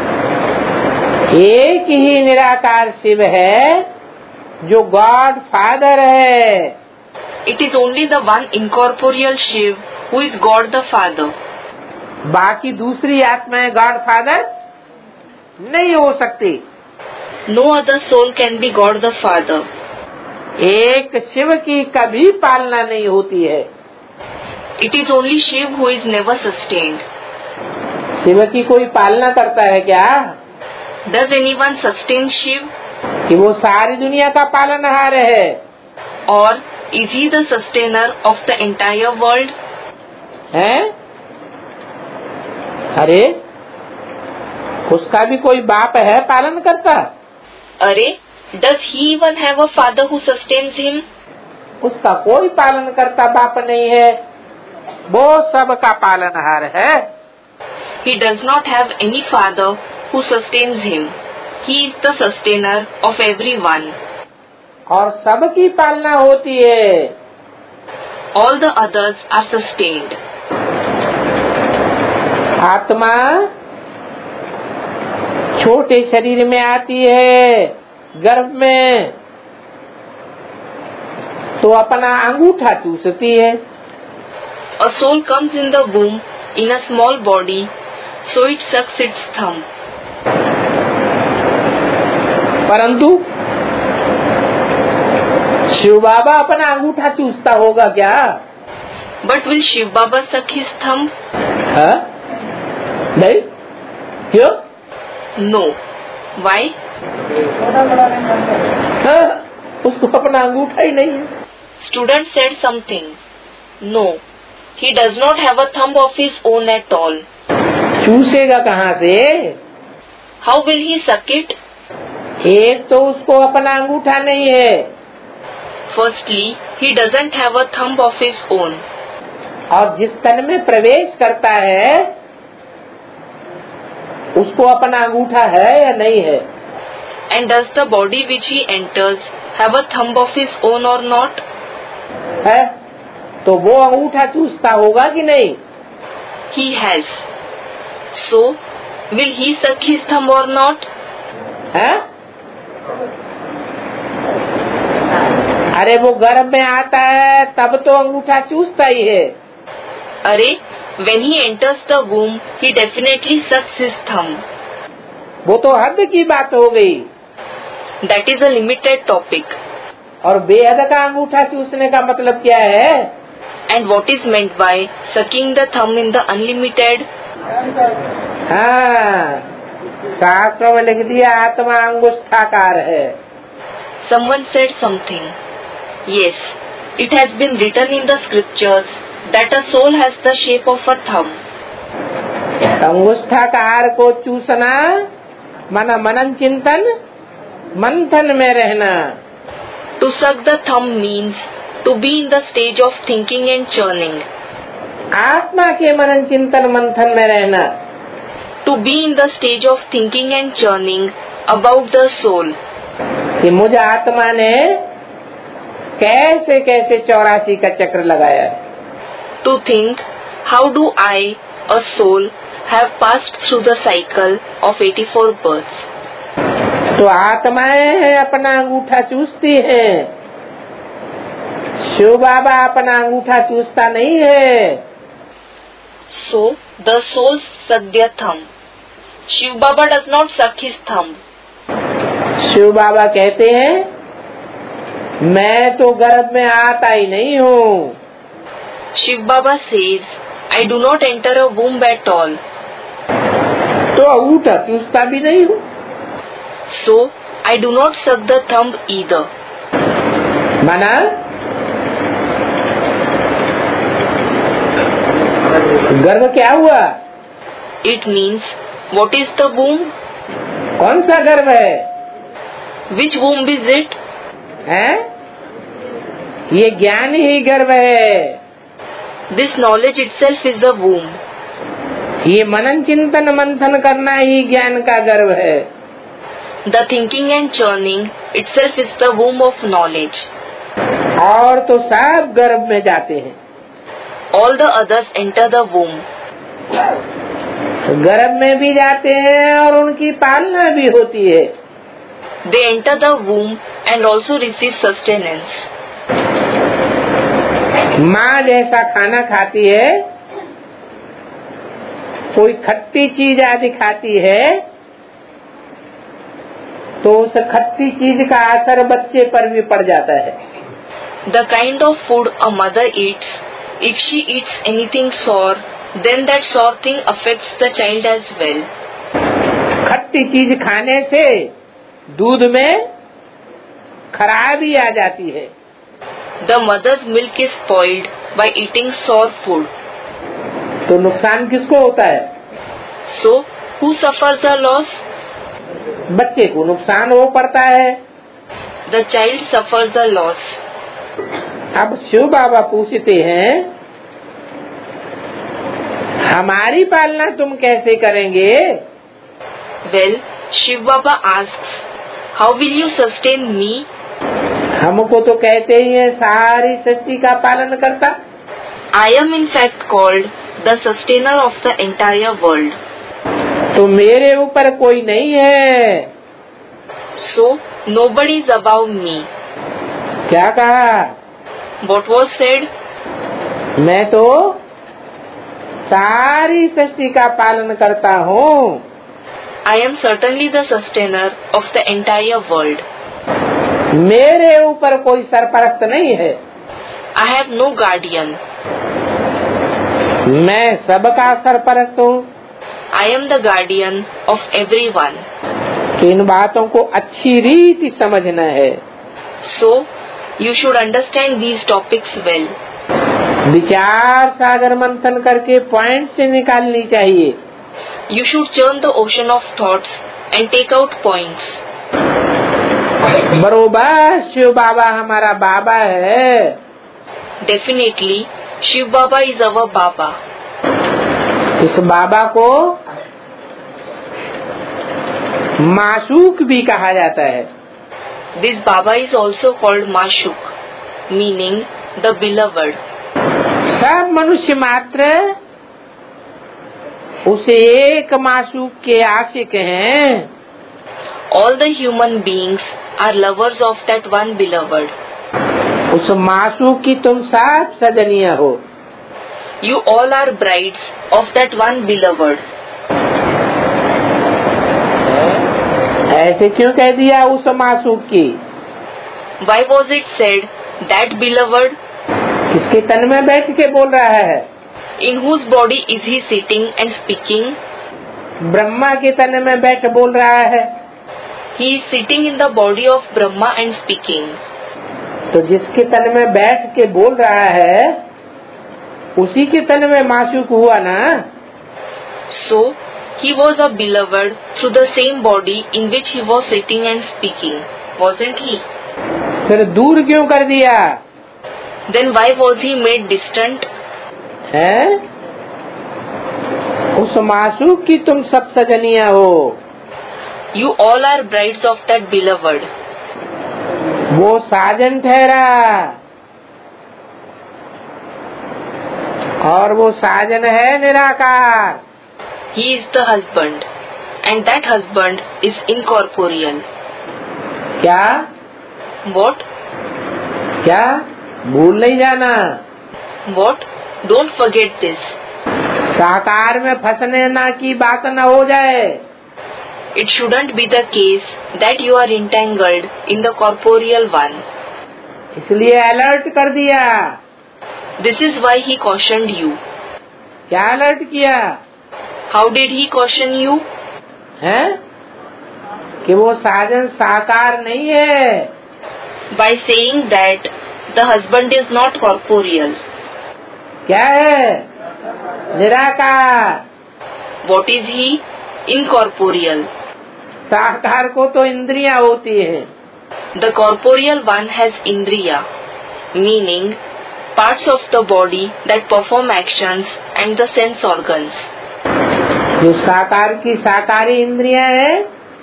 एक ही निराकार शिव है जो गॉड फादर है।
It is only the one incorporeal Shiv who is God the Father.
बाकी दूसरी आत्माएं गॉड फादर नहीं हो सकती।
No other soul can be God the Father.
एक शिव की कभी पालना नहीं होती है।
It is only Shiv who is never sustained.
Shiv की कोई पालना करता है क्या?
Does anyone sustain Shiv?
कि वो सारी दुनिया का पालनहार है?
Or is he the sustainer of the entire world?
हैं? अरे उसका भी कोई बाप है पालन करता?
अरे, does he even have a father who sustains him?
उसका कोई पालन करता बाप नहीं है, वो सबका पालनहार है।
He does not have any father who sustains him. He is the sustainer of everyone.
और सबकी पालना होती है।
All the others are sustained.
आत्मा छोटे शरीर में आती है गर्भ में तो अपना अंगूठा चूसती है।
A soul comes in the womb in a small body, so it sucks its thumb.
परंतु शिव बाबा अपना अंगूठा चूसता होगा क्या?
But will Shiv Baba suck his thumb?
हाँ? नहीं? क्यों?
No. Why?
हाँ? उसको अपना अंगूठा ही नहीं है।
Student said something. No. He does not have a thumb of his own at all.
चूसेगा कहाँ से?
How will he suck it?
एक तो उसको अपना अंगूठा नहीं है।
Firstly, he doesn't have a thumb of his own.
और जिस तन में प्रवेश करता है उसको अपना अंगूठा है या नहीं है?
And does the body which he enters have a thumb of his own or not?
है? तो वो अंगूठा चूसता होगा कि नहीं?
He has. So, will he suck his thumb or not?
है? अरे वो गर्भ में आता है तब तो अंगूठा चूसता ही है।
अरे, when he enters the womb, he definitely sucks his thumb.
वो तो हद की बात हो गई।
That is a limited topic.
और बेहद का अंगूठा चूसने का मतलब क्या है?
And what is meant by sucking the thumb in the unlimited?
हाँ, शास्त्रों में लिख दिया आत्मा अंगुष्ठाकार है।
Someone said something. Yes, it has been written in the scriptures that a soul has the shape of a thumb.
अंगुष्ठाकार को चूसना माना मनन चिंतन मंथन में रहना।
To suck the thumb means to be in the stage of thinking and churning.
आत्मा के मनन चिंतन मंथन में रहना।
To be in the stage of thinking and churning about the soul.
कि मुझ आत्मा ने कैसे कैसे 84 का चक्र लगाया है।
To think How do I, a soul, have passed through the cycle of 84 births?
तो आत्माएं हैं अपना अंगूठा चूसती हैं, शिव बाबा अपना अंगूठा चूसता नहीं है।
So the souls suck their thumb. Shiv Baba does not suck his thumb.
Shiv बाबा कहते हैं मैं तो गर्भ में आता ही नहीं हूँ।
Shiv Baba says, I do not enter a womb at all.
तो अंगूठा चूसता भी नहीं हूँ।
So I do not suck the thumb either.
माना गर्भ क्या हुआ?
It means, what is the womb?
कौन सा गर्भ है?
Which womb is it?
हैं? ये ज्ञान ही गर्भ है।
This knowledge itself is the womb.
ये मनन चिंतन मंथन करना ही ज्ञान का गर्भ है।
The thinking and churning itself is the womb of knowledge.
और तो सब गर्भ में जाते हैं।
All the others enter the womb.
गर्भ में भी जाते हैं और उनकी पालना भी होती है।
They enter the womb and also receive sustenance.
माँ जैसा खाना खाती है, कोई खट्टी चीज आदि खाती है, तो उस खट्टी चीज का असर बच्चे पर भी पड़ जाता है।
The kind of food a mother eats, if she eats anything sour, then that sour thing affects the child as well.
खट्टी चीज खाने से दूध में खराबी आ जाती है।
The mother's milk is spoiled by eating sour food.
तो नुकसान किसको होता है?
So, who suffers the loss?
बच्चे को नुकसान हो पड़ता है।
The child suffers the loss.
अब शिव बाबा पूछते हैं हमारी पालना तुम कैसे करेंगे?
Well, Shiv Baba asks, how will you sustain me?
हमको तो कहते ही है सारी सृष्टि का पालन करता।
I am in fact called the sustainer of the entire world.
तो मेरे ऊपर कोई नहीं है।
So, nobody is above me.
क्या कहा?
What was said?
मैं तो सारी सृष्टि का पालन करता हूँ।
I am certainly the sustainer of the entire world.
मेरे ऊपर कोई सरपरस्त नहीं है।
I have no guardian.
मैं सबका सरपरस्त हूँ।
I am the guardian of everyone.
इन बातों को अच्छी रीति समझना है।
So, you should understand these topics well.
विचार सागर मंथन करके पॉइंट से निकालनी चाहिए।
You should churn the ocean of thoughts and take out points.
बरोबर शिव बाबा हमारा बाबा है।
Definitely, Shiv Baba is our Baba.
इस बाबा को माशूक भी कहा जाता है।
This Baba is also called Mashuk, meaning the beloved.
सब मनुष्य मात्र उसे एक माशूक के आशिक हैं।
All the human beings are lovers of that one beloved.
उस माशूक की तुम सब सजनिया हो।
You all are brides of that one beloved.
ऐसे क्यों कह दिया उस माशूक की?
Why was it said that beloved?
किसके तन में बैठ के बोल रहा है?
In whose body is he sitting and speaking?
Brahma के तन में बैठ बोल रहा है।
He is sitting in the body of Brahma and speaking.
तो जिसके तन में बैठ के बोल रहा है उसी के तन में माशूक हुआ ना।
So, he was a beloved through the same body in which he was sitting and speaking, wasn't he?
फिर दूर क्यों कर दिया?
Then why was he made distant?
है? उस माशूक की तुम सब सजनिया हो।
You all are brides of that beloved.
वो साजन ठहरा। और वो साजन है निराकार।
He is the husband, and that husband is incorporeal.
क्या?
What?
क्या? भूल नहीं जाना।
What? Don't forget this.
साकार में फंसने ना की बात न हो जाए।
It shouldn't be the case that you are entangled in the corporeal one.
इसलिए अलर्ट कर दिया।
This is why he cautioned you.
क्या अलर्ट किया?
How did he caution you?
हैं? कि वो साजन साकार नहीं है।
By saying that the husband is not corporeal.
क्या है? निराकार।
What is he? Incorporeal.
साकार को तो इंद्रियां होती हैं।
The corporeal one has indriya, meaning parts of the body that perform actions and the sense organs.
जो साकार की साकारी इंद्रियां हैं,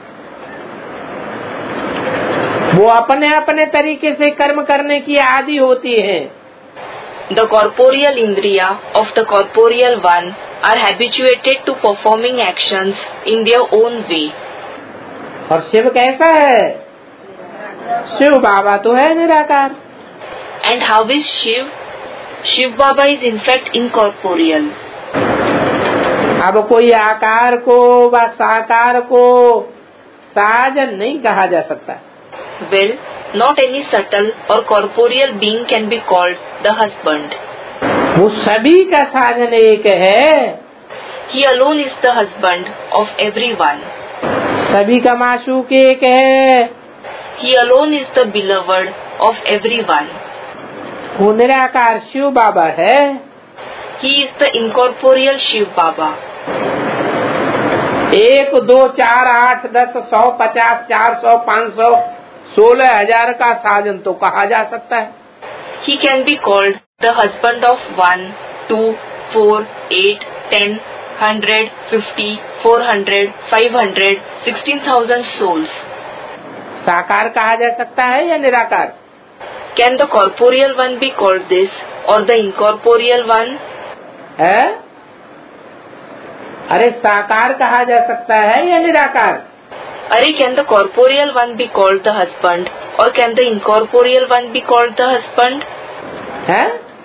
वो अपने अपने तरीके से कर्म करने की आदी होती हैं।
The corporeal indriya of the corporeal one are habituated to performing actions in their own way.
और शिव कैसा है? शिव बाबा तो है निराकार।
And how is Shiv? Shiv Baba is in fact incorporeal.
अब कोई आकार को व साकार को साजन नहीं कहा जा सकता।
Well, not any subtle or corporeal being can be called the husband.
वो सभी का साजन एक है।
He alone is the husband of everyone.
सभी का माशूक एक है।
He alone is the beloved of everyone.
वो निराकार शिव बाबा है।
He is the incorporeal Shiv Baba.
1, 2, 4, 8, 10, 100, 50, 400, 500, 16,000 का साजन तो कहा जा सकता है।
He can be called the husband of 1, 2, 4, 8, 10, 100, 50, 400, 500, 16,000 souls.
साकार कहा जा सकता है या निराकार?
Can the corporeal one be called this or the incorporeal one?
है? अरे साकार कहा जा सकता है या निराकार?
Are can the corporeal one be called the husband or can the incorporeal one be called the husband?
है?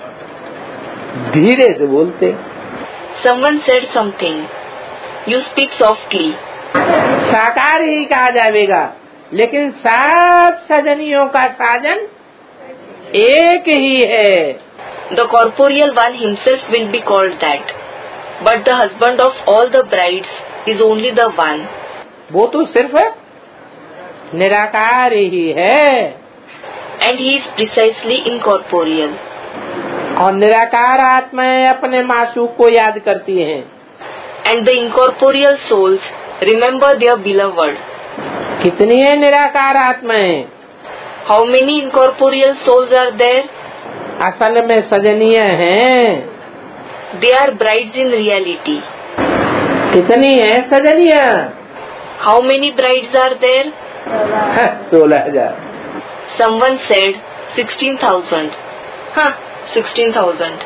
धीरे से बोलते।
Someone said something. You speak softly.
साकार ही कहा जाएगा, लेकिन सब सजनियों का साजन एक ही है।
The corporeal one himself will be called that, but the husband of all the brides is only the one.
वो तो सिर्फ निराकार ही है।
And he is precisely incorporeal.
और निराकार आत्माएं अपने माशूक को याद करती हैं।
And the incorporeal souls remember their beloved.
कितनी है निराकार आत्माएं?
How many incorporeal souls are there?
असल में सजनियां हैं।
They are brides in reality.
कितनी है सजनियां?
How many brides are there?
16,000।
Someone said 16,000. 16,000.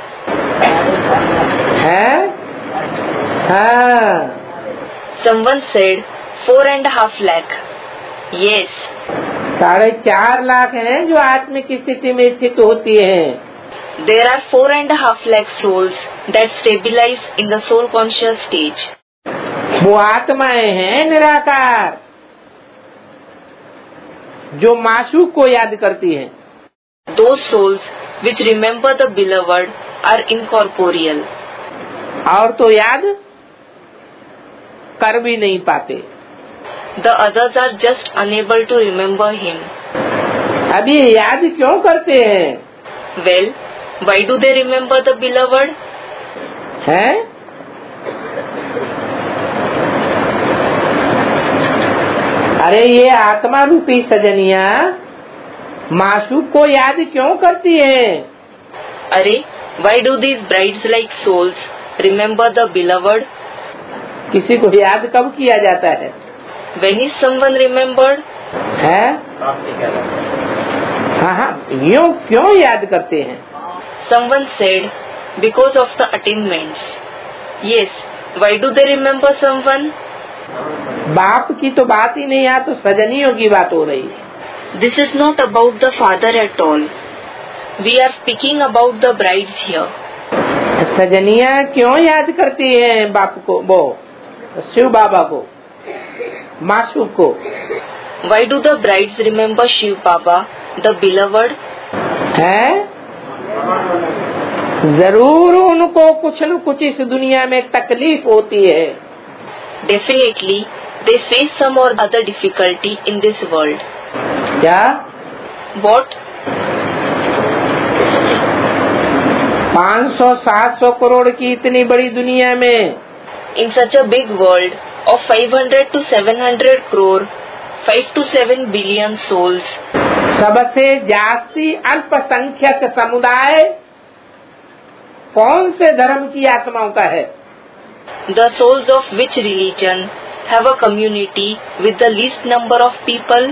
है? हाँ।
Someone said 4.5 lakh. Yes.
4.5 lakh हैं जो आत्मिक स्थिति में स्थित होती हैं।
There are 4.5 lakh souls that stabilize in the soul conscious stage.
वो आत्माएं हैं निराकार, जो माशूक को याद करती हैं।
Those souls which remember the beloved are incorporeal.
और तो याद कर भी नहीं पाते।
The others are just unable to remember him.
अभी याद क्यों करते हैं?
Well, why do they remember the beloved?
हैं? अरे ये आत्मा रूपी सजनियां माशूक को याद क्यों करती हैं?
अरे, why do these brides like souls remember the beloved?
किसी को याद कब किया जाता है?
When is someone remembered?
है? हाँ, यूँ क्यों याद करते हैं?
Someone said, because of the attainments. Yes, why do they remember someone?
बाप की तो बात ही नहीं, यहाँ तो सजनियों की बात हो रही है.
This is not about the father at all. We are speaking about the brides here.
सजनियाँ क्यों याद करती हैं बाप को, वो शिव बाबा को, मासूक को?
Why do the brides remember Shiv Baba, the beloved?
है, जरूर उनको कुछ न कुछ इस दुनिया में तकलीफ होती है.
Definitely, they face some or other difficulty in this world.
क्या?
What?
500-700 करोड़ की इतनी बड़ी दुनिया में,
In such a big world of 500 to 700 crore, 5 to 7 billion souls,
सबसे जास्ती अल्पसंख्यक समुदाय कौन से धर्म की आत्माओं का है?
the souls of which religion have a community with the least number of people?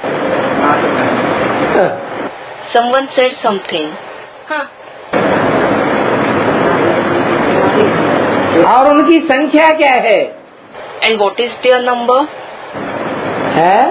Someone said something. Huh.
और उनकी संख्या क्या है?
And what is their number?
है?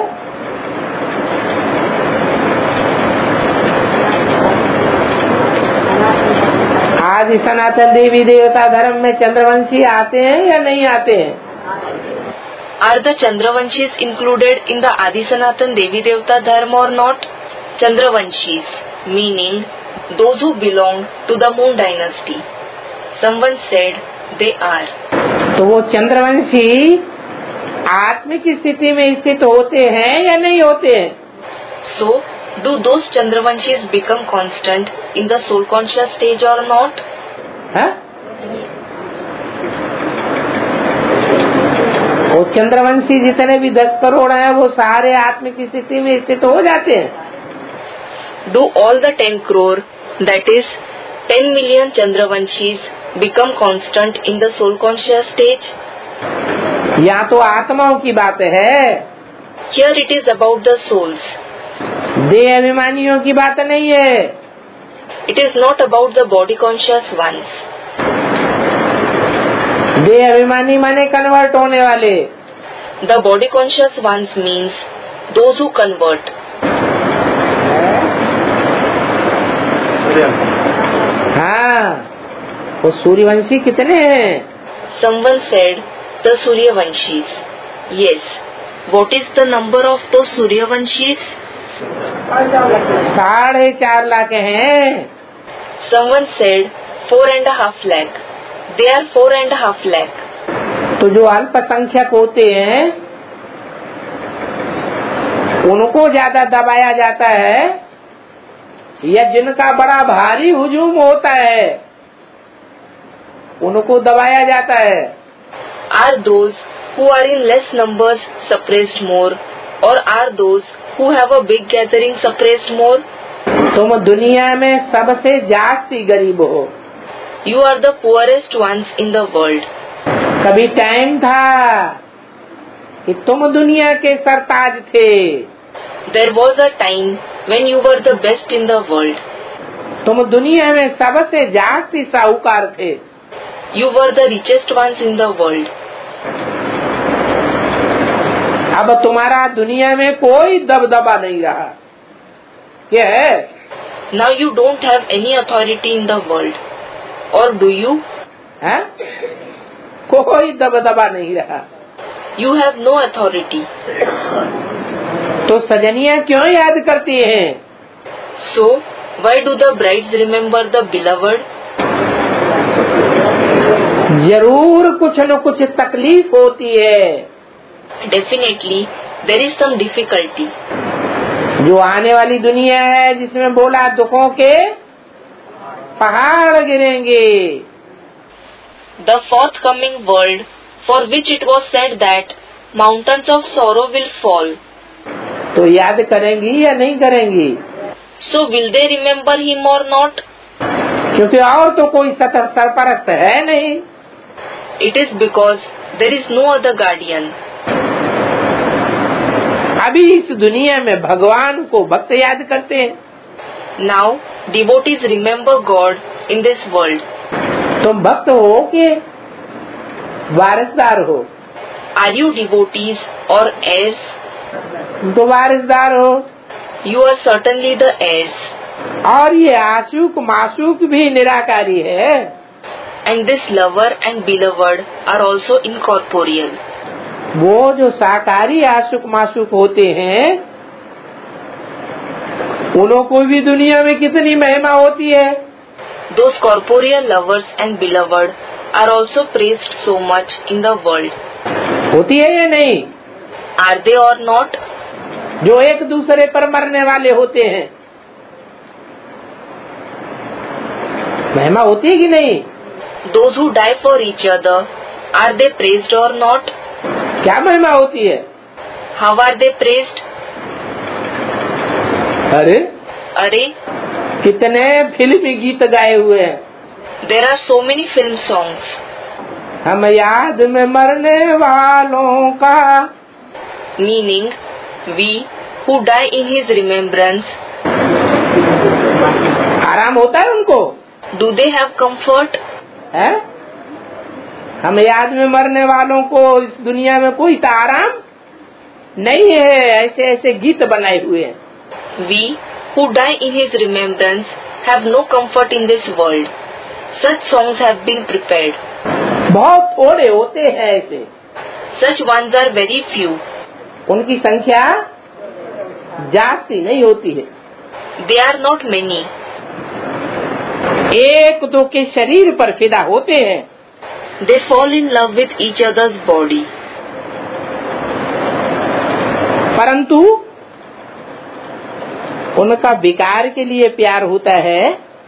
आज सनातन देवी देवता धर्म में चंद्रवंशी आते हैं या नहीं आते हैं?
Are the Chandravanshis included in the Adi Sanatan Devi Devta Dharma or not? Chandravanshis, meaning those who belong to the Moon dynasty. Someone said they are.
तो वो चंद्रवंशी आत्मिक स्थिति में स्थित होते हैं या नहीं होते हैं?
So, do those Chandravanshis become constant in the soul conscious stage or not?
है? वो चंद्रवंशी जितने भी 10 करोड़ हैं वो सारे आत्मिक स्थिति में स्थित हो जाते हैं.
Do all the 10 crore, that is 10 million Chandravanshis, become constant in the soul conscious stage?
या तो आत्माओं की बात है,
Here it is about the souls.
देह अभिमानियों की बात नहीं है.
It is not about the body conscious ones.
देह अभिमानी माने कन्वर्ट होने वाले.
The body conscious ones means those who convert.
हाँ, वो सूर्यवंशी कितने हैं?
Someone said the Suryavanshis. Yes. What is the number of those Suryavanshis?
4.5 lakh हैं.
Someone said 4.5 lakh. They are 4.5 lakh.
तो जो अल्पसंख्यक होते हैं उनको ज्यादा दबाया जाता है, या जिनका बड़ा भारी हुजूम होता है उनको दबाया जाता है?
Are those who are in less numbers suppressed more, or are those who have a big gathering suppressed more?
तुम दुनिया में सबसे जास्ती गरीब हो.
You are the poorest ones in the world.
कभी टाइम था कि तुम दुनिया के सरताज थे.
There was a time when you were the best in the world.
तुम दुनिया में सबसे जास्ती साहूकार थे.
You were the richest ones in the world.
अब तुम्हारा दुनिया में कोई दबदबा नहीं रहा. क्या है?
Now you don't have any authority in the world. Or do you?
है? कोई दबदबा नहीं रहा.
You have no authority.
तो सजनियाँ क्यों याद करती हैं?
So, why do the brides remember the beloved?
जरूर कुछ न कुछ तकलीफ होती है.
Definitely, there is some difficulty.
जो आने वाली दुनिया है जिसमें बोला दुखों के पहाड़ गिरेंगे.
The forthcoming world, for which it was said that mountains of sorrow will fall.
तो याद करेंगी या नहीं करेंगी?
So will they remember him or not?
क्योंकि और तो कोई सरपरस्त है नहीं.
It is because there is no other guardian.
अभी इस दुनिया में भगवान को भक्त याद करते हैं.
Now devotees remember God in this world.
तुम भक्त हो कि वारिसदार हो?
Are you devotees or heirs?
तुम तो वारिसदार हो।
You are certainly the heirs.
और ये आशुक माशुक भी निराकारी है।
And this lover and beloved are also incorporeal.
वो जो साकारी आशुक माशुक होते हैं उन्हों को भी दुनिया में कितनी महिमा होती है।
Those corporeal lovers and beloved are also praised so much in the world.
होती है या नहीं?
Are they or not?
जो एक दूसरे पर मरने वाले होते हैं महिमा होती है कि नहीं?
Those who die for each other, are they praised or not?
क्या महिमा होती है?
How are they praised?
अरे कितने फिल्मी गीत गाए हुए हैं।
There are so many film songs.
हम याद में मरने वालों का,
Meaning, we who die in his remembrance,
आराम होता है उनको?
do they have comfort?
है? हम याद में मरने वालों को इस दुनिया में कोई तो आराम नहीं है। ऐसे ऐसे गीत बनाए हुए हैं।
We who die in his remembrance have no comfort in this world. Such songs have been prepared.
बहुत थोड़े होते हैं ऐसे।
Such ones are very few.
उनकी संख्या जाती नहीं होती है।
They are not many.
एक दो के शरीर पर फिदा होते हैं।
They fall in love with each other's body.
परंतु उनका विकार के लिए प्यार होता है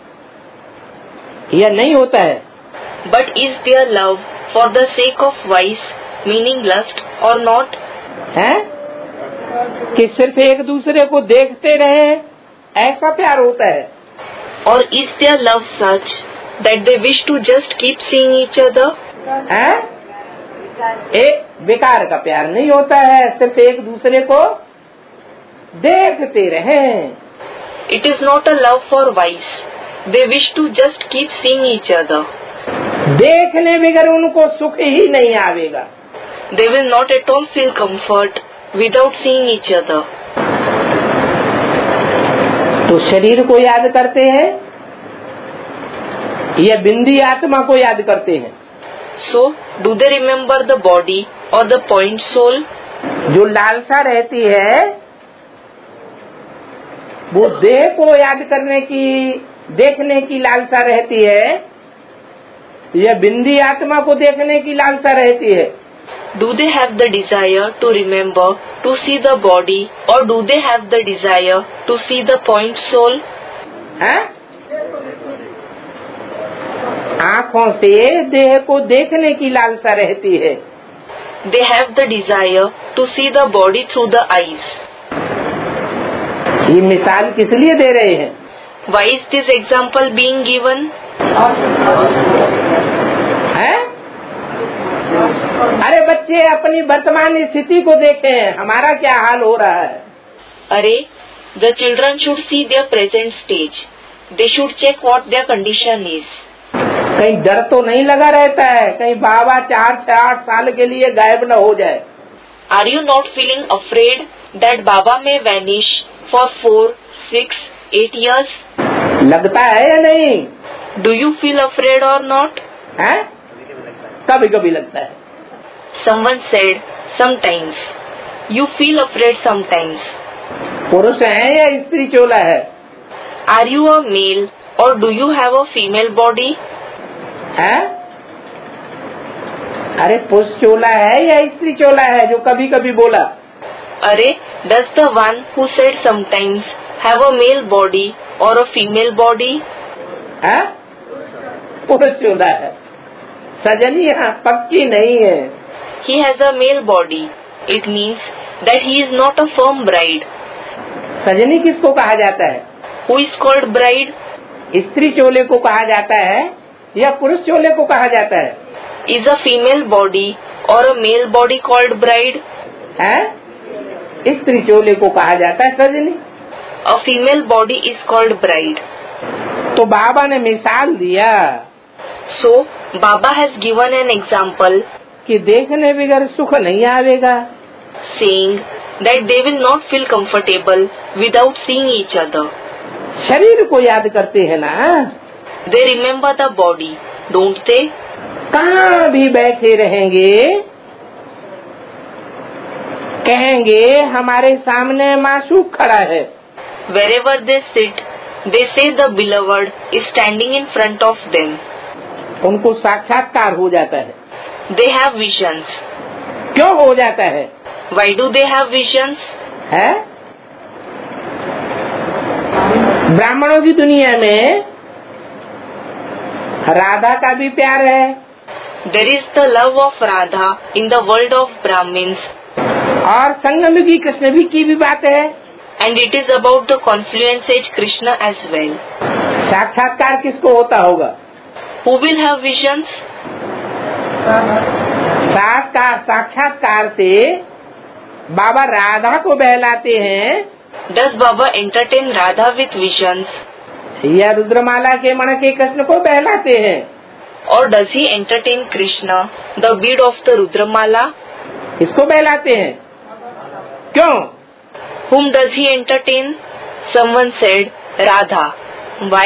या नहीं होता है?
But is their love for the sake of vice, meaning lust, or not?
है कि सिर्फ एक दूसरे को देखते रहे ऐसा प्यार होता है?
Or is their love such that they wish to just keep seeing each other?
है? एक विकार का प्यार नहीं होता है, सिर्फ एक दूसरे को देखते रहे।
It is not a love for vice. They wish to just keep seeing each other.
देखने बगैर उनको सुख ही नहीं आवेगा।
They will not at all feel comfort without seeing each other.
तो शरीर को याद करते हैं या बिंदी आत्मा को याद करते हैं?
So, do they remember the body or the point soul?
जो लालसा रहती है वो देह को याद करने की, देखने की लालसा रहती है या बिंदी आत्मा को देखने की लालसा रहती है?
Do they have the desire to remember, to see the body, or do they have the desire to see the point soul?
है? आँखों से देह को देखने की लालसा रहती है।
They have the desire to see the body through the eyes.
ये मिसाल किस लिए दे रहे हैं?
Why is this example being given?
है? अरे बच्चे अपनी वर्तमान स्थिति को देखें, हमारा क्या हाल हो रहा है।
अरे, the children should see their present stage. They should check what their condition is.
कहीं डर तो नहीं लगा रहता है कहीं बाबा 4 से 8 साल के लिए गायब न हो जाए?
Are you not feeling afraid that Baba may vanish for 4, 6, 8 years?
लगता है या नहीं?
Do you feel afraid or not?
है? कभी कभी लगता है।
Someone said, sometimes. You feel afraid sometimes.
पुरुष है या स्त्री चोला है?
Are you a male or do you have a female body?
है? अरे पुरुष चोला है या स्त्री चोला है जो कभी कभी बोला?
अरे, does the one who said sometimes have a male body or a female body?
है? पुरुष चोला है। सजनी यहाँ पक्की नहीं है।
He has a male body. It means that he is not a firm bride.
सजनी किसको कहा जाता है?
Who is called bride?
स्त्री चोले को कहा जाता है या पुरुष चोले को कहा जाता है?
Is a female body or a male body called bride?
है? स्त्री चोले को कहा जाता है सजनी।
A female body is called bride.
तो बाबा ने मिसाल दिया।
So, Baba has given an example
कि देखने बगैर सुख नहीं आवेगा,
saying that they will not feel comfortable without seeing each other.
शरीर को याद करते हैं ना,
They remember the body, don't they?
कहाँ भी बैठे रहेंगे कहेंगे हमारे सामने मासूक खड़ा है।
Wherever they sit, they say the beloved is standing in front of them.
उनको साक्षात्कार हो जाता है।
They have visions.
क्यों हो जाता है?
Why do they have visions?
है ब्राह्मणों की दुनिया में राधा का भी प्यार है,
There is the love of Radha in the world of Brahmins,
और संगमयुगी कृष्ण भी की भी बात है।
and it is about the confluence age Krishna as well.
साक्षात्कार किसको होता होगा?
Who will have visions?
साक्षात्कार से बाबा राधा को बहलाते हैं
Does Baba entertain Radha with visions?
या रुद्रमाला के मण के कृष्ण को बहलाते हैं?
Or does he entertain Krishna, the bead of the Rudramala?
किसको बहलाते हैं? क्यों?
Whom does he entertain? Someone said Radha. Why?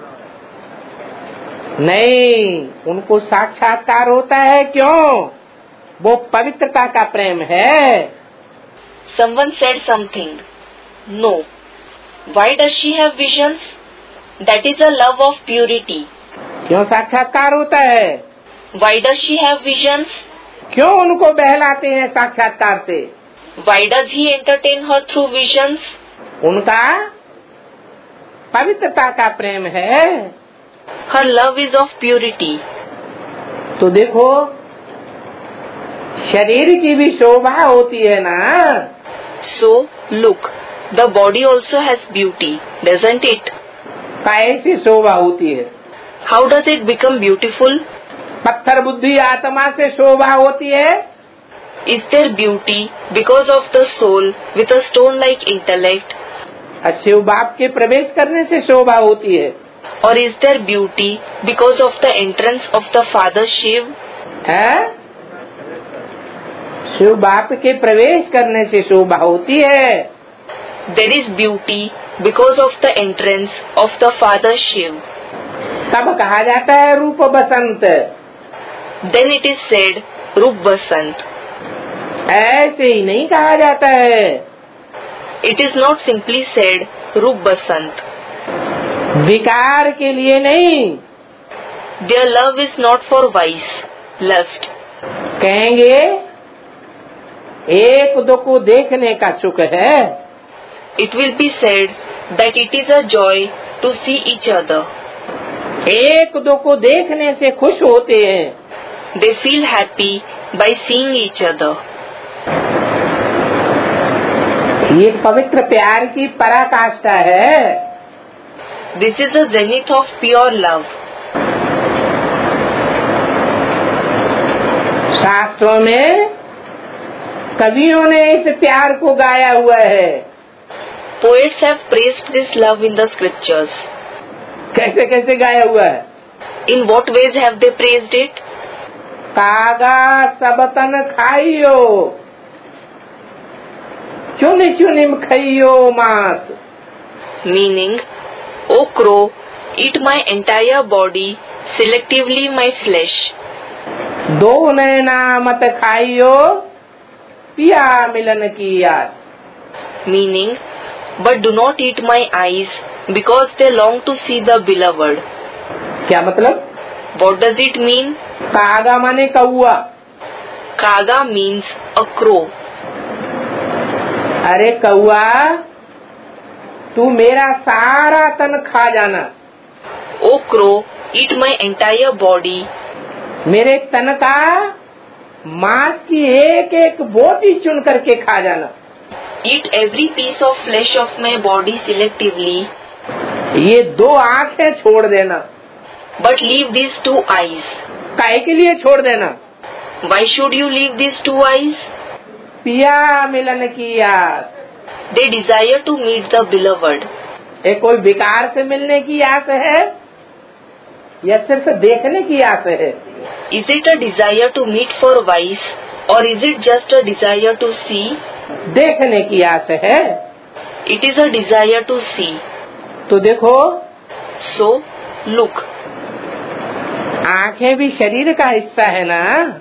नहीं, उनको साक्षात्कार होता है। क्यों? वो पवित्रता का प्रेम है।
Someone said something. No. Why does she have visions? That is a love of purity.
क्यों साक्षात्कार होता है?
Why does she have visions?
क्यों उनको बहलाते हैं साक्षात्कार से?
Why does he entertain her through visions?
उनका पवित्रता का प्रेम है।
Her love is of purity.
तो देखो, शरीर की भी शोभा होती है ना।
So, look, the body also has beauty, doesn't it?
कैसी शोभा होती है?
How does it become beautiful?
पत्थर बुद्धि आत्मा से शोभा होती है।
Is there beauty because of the soul with a stone-like intellect?
Shiv बाप के प्रवेश करने से शोभा होती है।
Or is there beauty because of the entrance of the Father Shiv?
है? शिव बाप के प्रवेश करने से शोभा होती है।
There is beauty because of the entrance of the Father Shiv.
तब कहा जाता है रूप बसंत।
Then it is said Rup Basant.
ऐसे ही नहीं कहा जाता है।
It is not simply said Rup Basant.
विकार के लिए नहीं।
Their love is not for vice, lust.
कहेंगे एक दो को देखने का सुख है।
It will be said that it is a joy to see each other.
एक दो को देखने से खुश होते हैं।
They feel happy by seeing each other.
ये पवित्र प्यार की पराकाष्ठा है।
This is the zenith of pure love.
शास्त्रों में कवियों ने इस प्यार को गाया हुआ है।
Poets have praised this love in the scriptures.
कैसे कैसे गाया हुआ है?
In what ways have they praised it?
कागा सब तन खाइयो, चुन चुनिम खाइयो मांस।
Meaning, O crow, eat my entire body, selectively my flesh.
दो नैना मत खाइयो, पिया मिलन की आस।
Meaning, but do not eat my eyes, because they long to see the beloved.
क्या मतलब?
What does it mean?
कागा माने कौआ।
Kaga means a crow.
अरे कौआ, तू मेरा सारा तन खा जाना।
O crow, eat my entire body.
मेरे तन का मांस की एक एक बोटी चुन करके खा जाना।
Eat every piece of flesh of my body selectively.
ये दो आंखें छोड़ देना।
But leave these two eyes.
काहे के लिए छोड़ देना?
Why should you leave these two eyes?
पिया मिलन की आस।
They desire to meet the beloved.
कोई विकार से मिलने की आस है? या सिर्फ देखने की आस है?
Is it a desire to meet for vice or is it just a desire to see?
देखने की आस है।
It is a desire to see.
तो देखो,
So, look.
आंखें भी शरीर का हिस्सा है ना,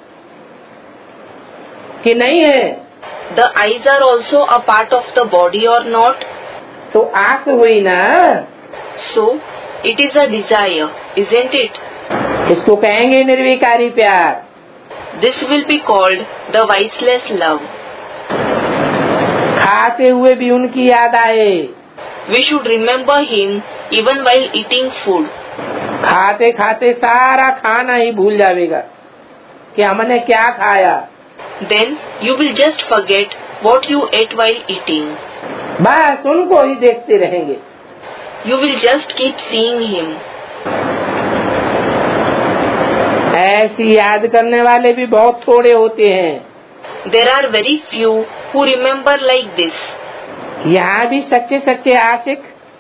कि नहीं है?
The eyes are also a part of the body or not?
तो आस हुई ना,
So, it is a desire, isn't it?
इसको कहेंगे निर्विकारी प्यार।
This will be called the viceless love.
खाते हुए भी उनकी याद आए।
We should remember him even while eating food.
खाते खाते सारा खाना ही भूल जाएगा कि हमने क्या खाया।
Then you will just forget what you ate while eating.
बस उनको ही देखते रहेंगे।
You will just keep seeing him.
ऐसी याद करने वाले भी बहुत थोड़े होते हैं।
There are very few who remember like this.
यहाँ भी सच्चे सच्चे आशिक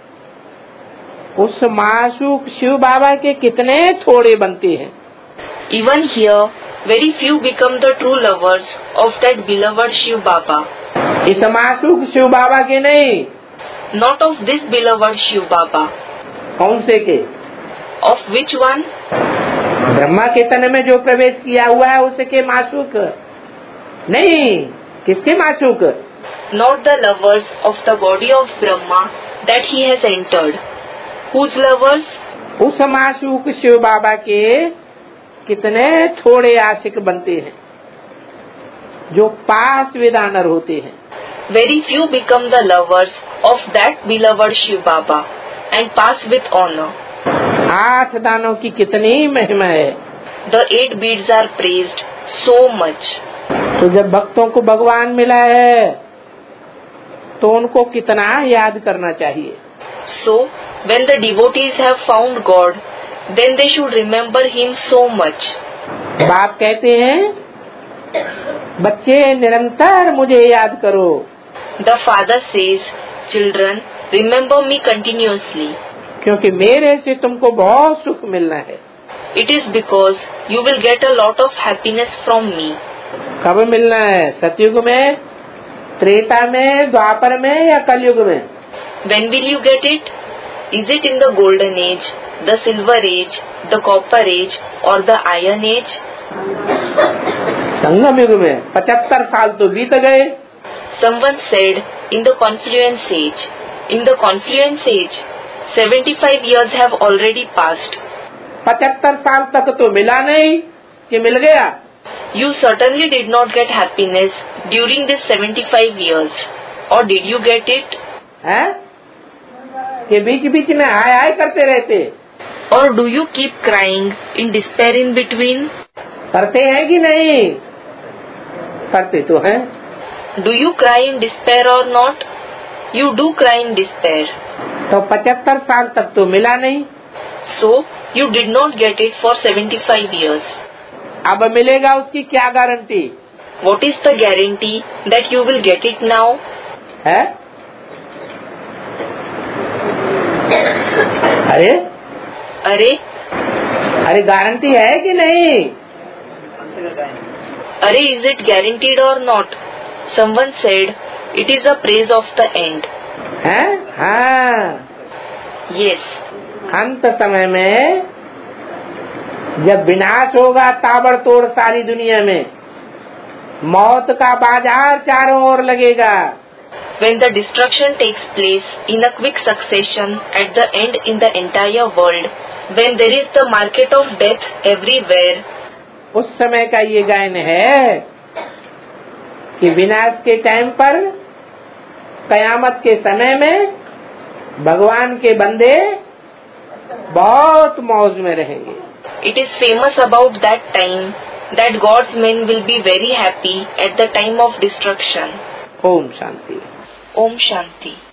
उस मासूक शिव बाबा के कितने थोड़े बनते हैं।
Even here, very few become the true lovers of that beloved Shiv Baba.
इस मासूक शिव बाबा के नहीं।
Not of this beloved Shiv Baba.
कौन से के?
Of which one?
ब्रह्मा के तन में जो प्रवेश किया हुआ है उसके मासूक नहीं। किसके Masook?
Not the lovers of the body of Brahma that he has entered. Whose lovers?
उस मासूक शिव बाबा के कितने थोड़े आशिक बनते हैं जो पास विदानर होते हैं।
Very few become the lovers of that beloved Shiv Baba and pass with honor.
8 दानों की कितनी महिमा है।
The 8 beads are praised so much.
तो जब भक्तों को भगवान मिला है तो उनको कितना याद करना चाहिए।
So, when the devotees have found God, then they should remember him so much.
बाप कहते हैं बच्चे निरंतर मुझे याद करो।
The father says, children, remember me continuously.
क्योंकि मेरे से तुमको बहुत सुख मिलना है।
It is because you will get a lot of happiness from me.
कब मिलना है? सतयुग में, त्रेता में, द्वापर में या कलयुग में?
When will you get it? Is it in the golden age, the silver age, the copper age or the iron age?
संगम युग में 75 साल तो बीत गए।
Someone said in the confluence age. In the confluence age, 75 years have already passed.
75 साल तक तो मिला नहीं कि मिल गया।
You certainly did not get happiness during this 75 years. Or did you get it?
है? कि बीच बीच में हाय हाय करते रहते?
Or do you keep crying in despair in between?
करते हैं कि नहीं? करते तो हैं।
Do you cry in despair or not? You do cry in despair.
तो 75 साल तक तो मिला नहीं।
So, you did not get it for 75 years.
अब मिलेगा उसकी क्या guarantee?
What is the guarantee that you will get it now?
है? अरे अरे गारंटी है कि नहीं?
अरे is it guaranteed or not? Someone said it is a praise of the end.
है? हाँ।
Yes.
अंत समय में जब विनाश होगा ताबड़तोड़ सारी दुनिया में, मौत का बाजार चारों ओर लगेगा।
When the destruction takes place in a quick succession at the end in the entire world, when there is the market of death everywhere,
उस समय का ये गायन है कि विनाश के टाइम पर, कयामत के समय में भगवान के बंदे बहुत मौज में रहेंगे।
It is famous about that time that God's men will be very happy at the time of destruction.
Om Shanti.
Om Shanti.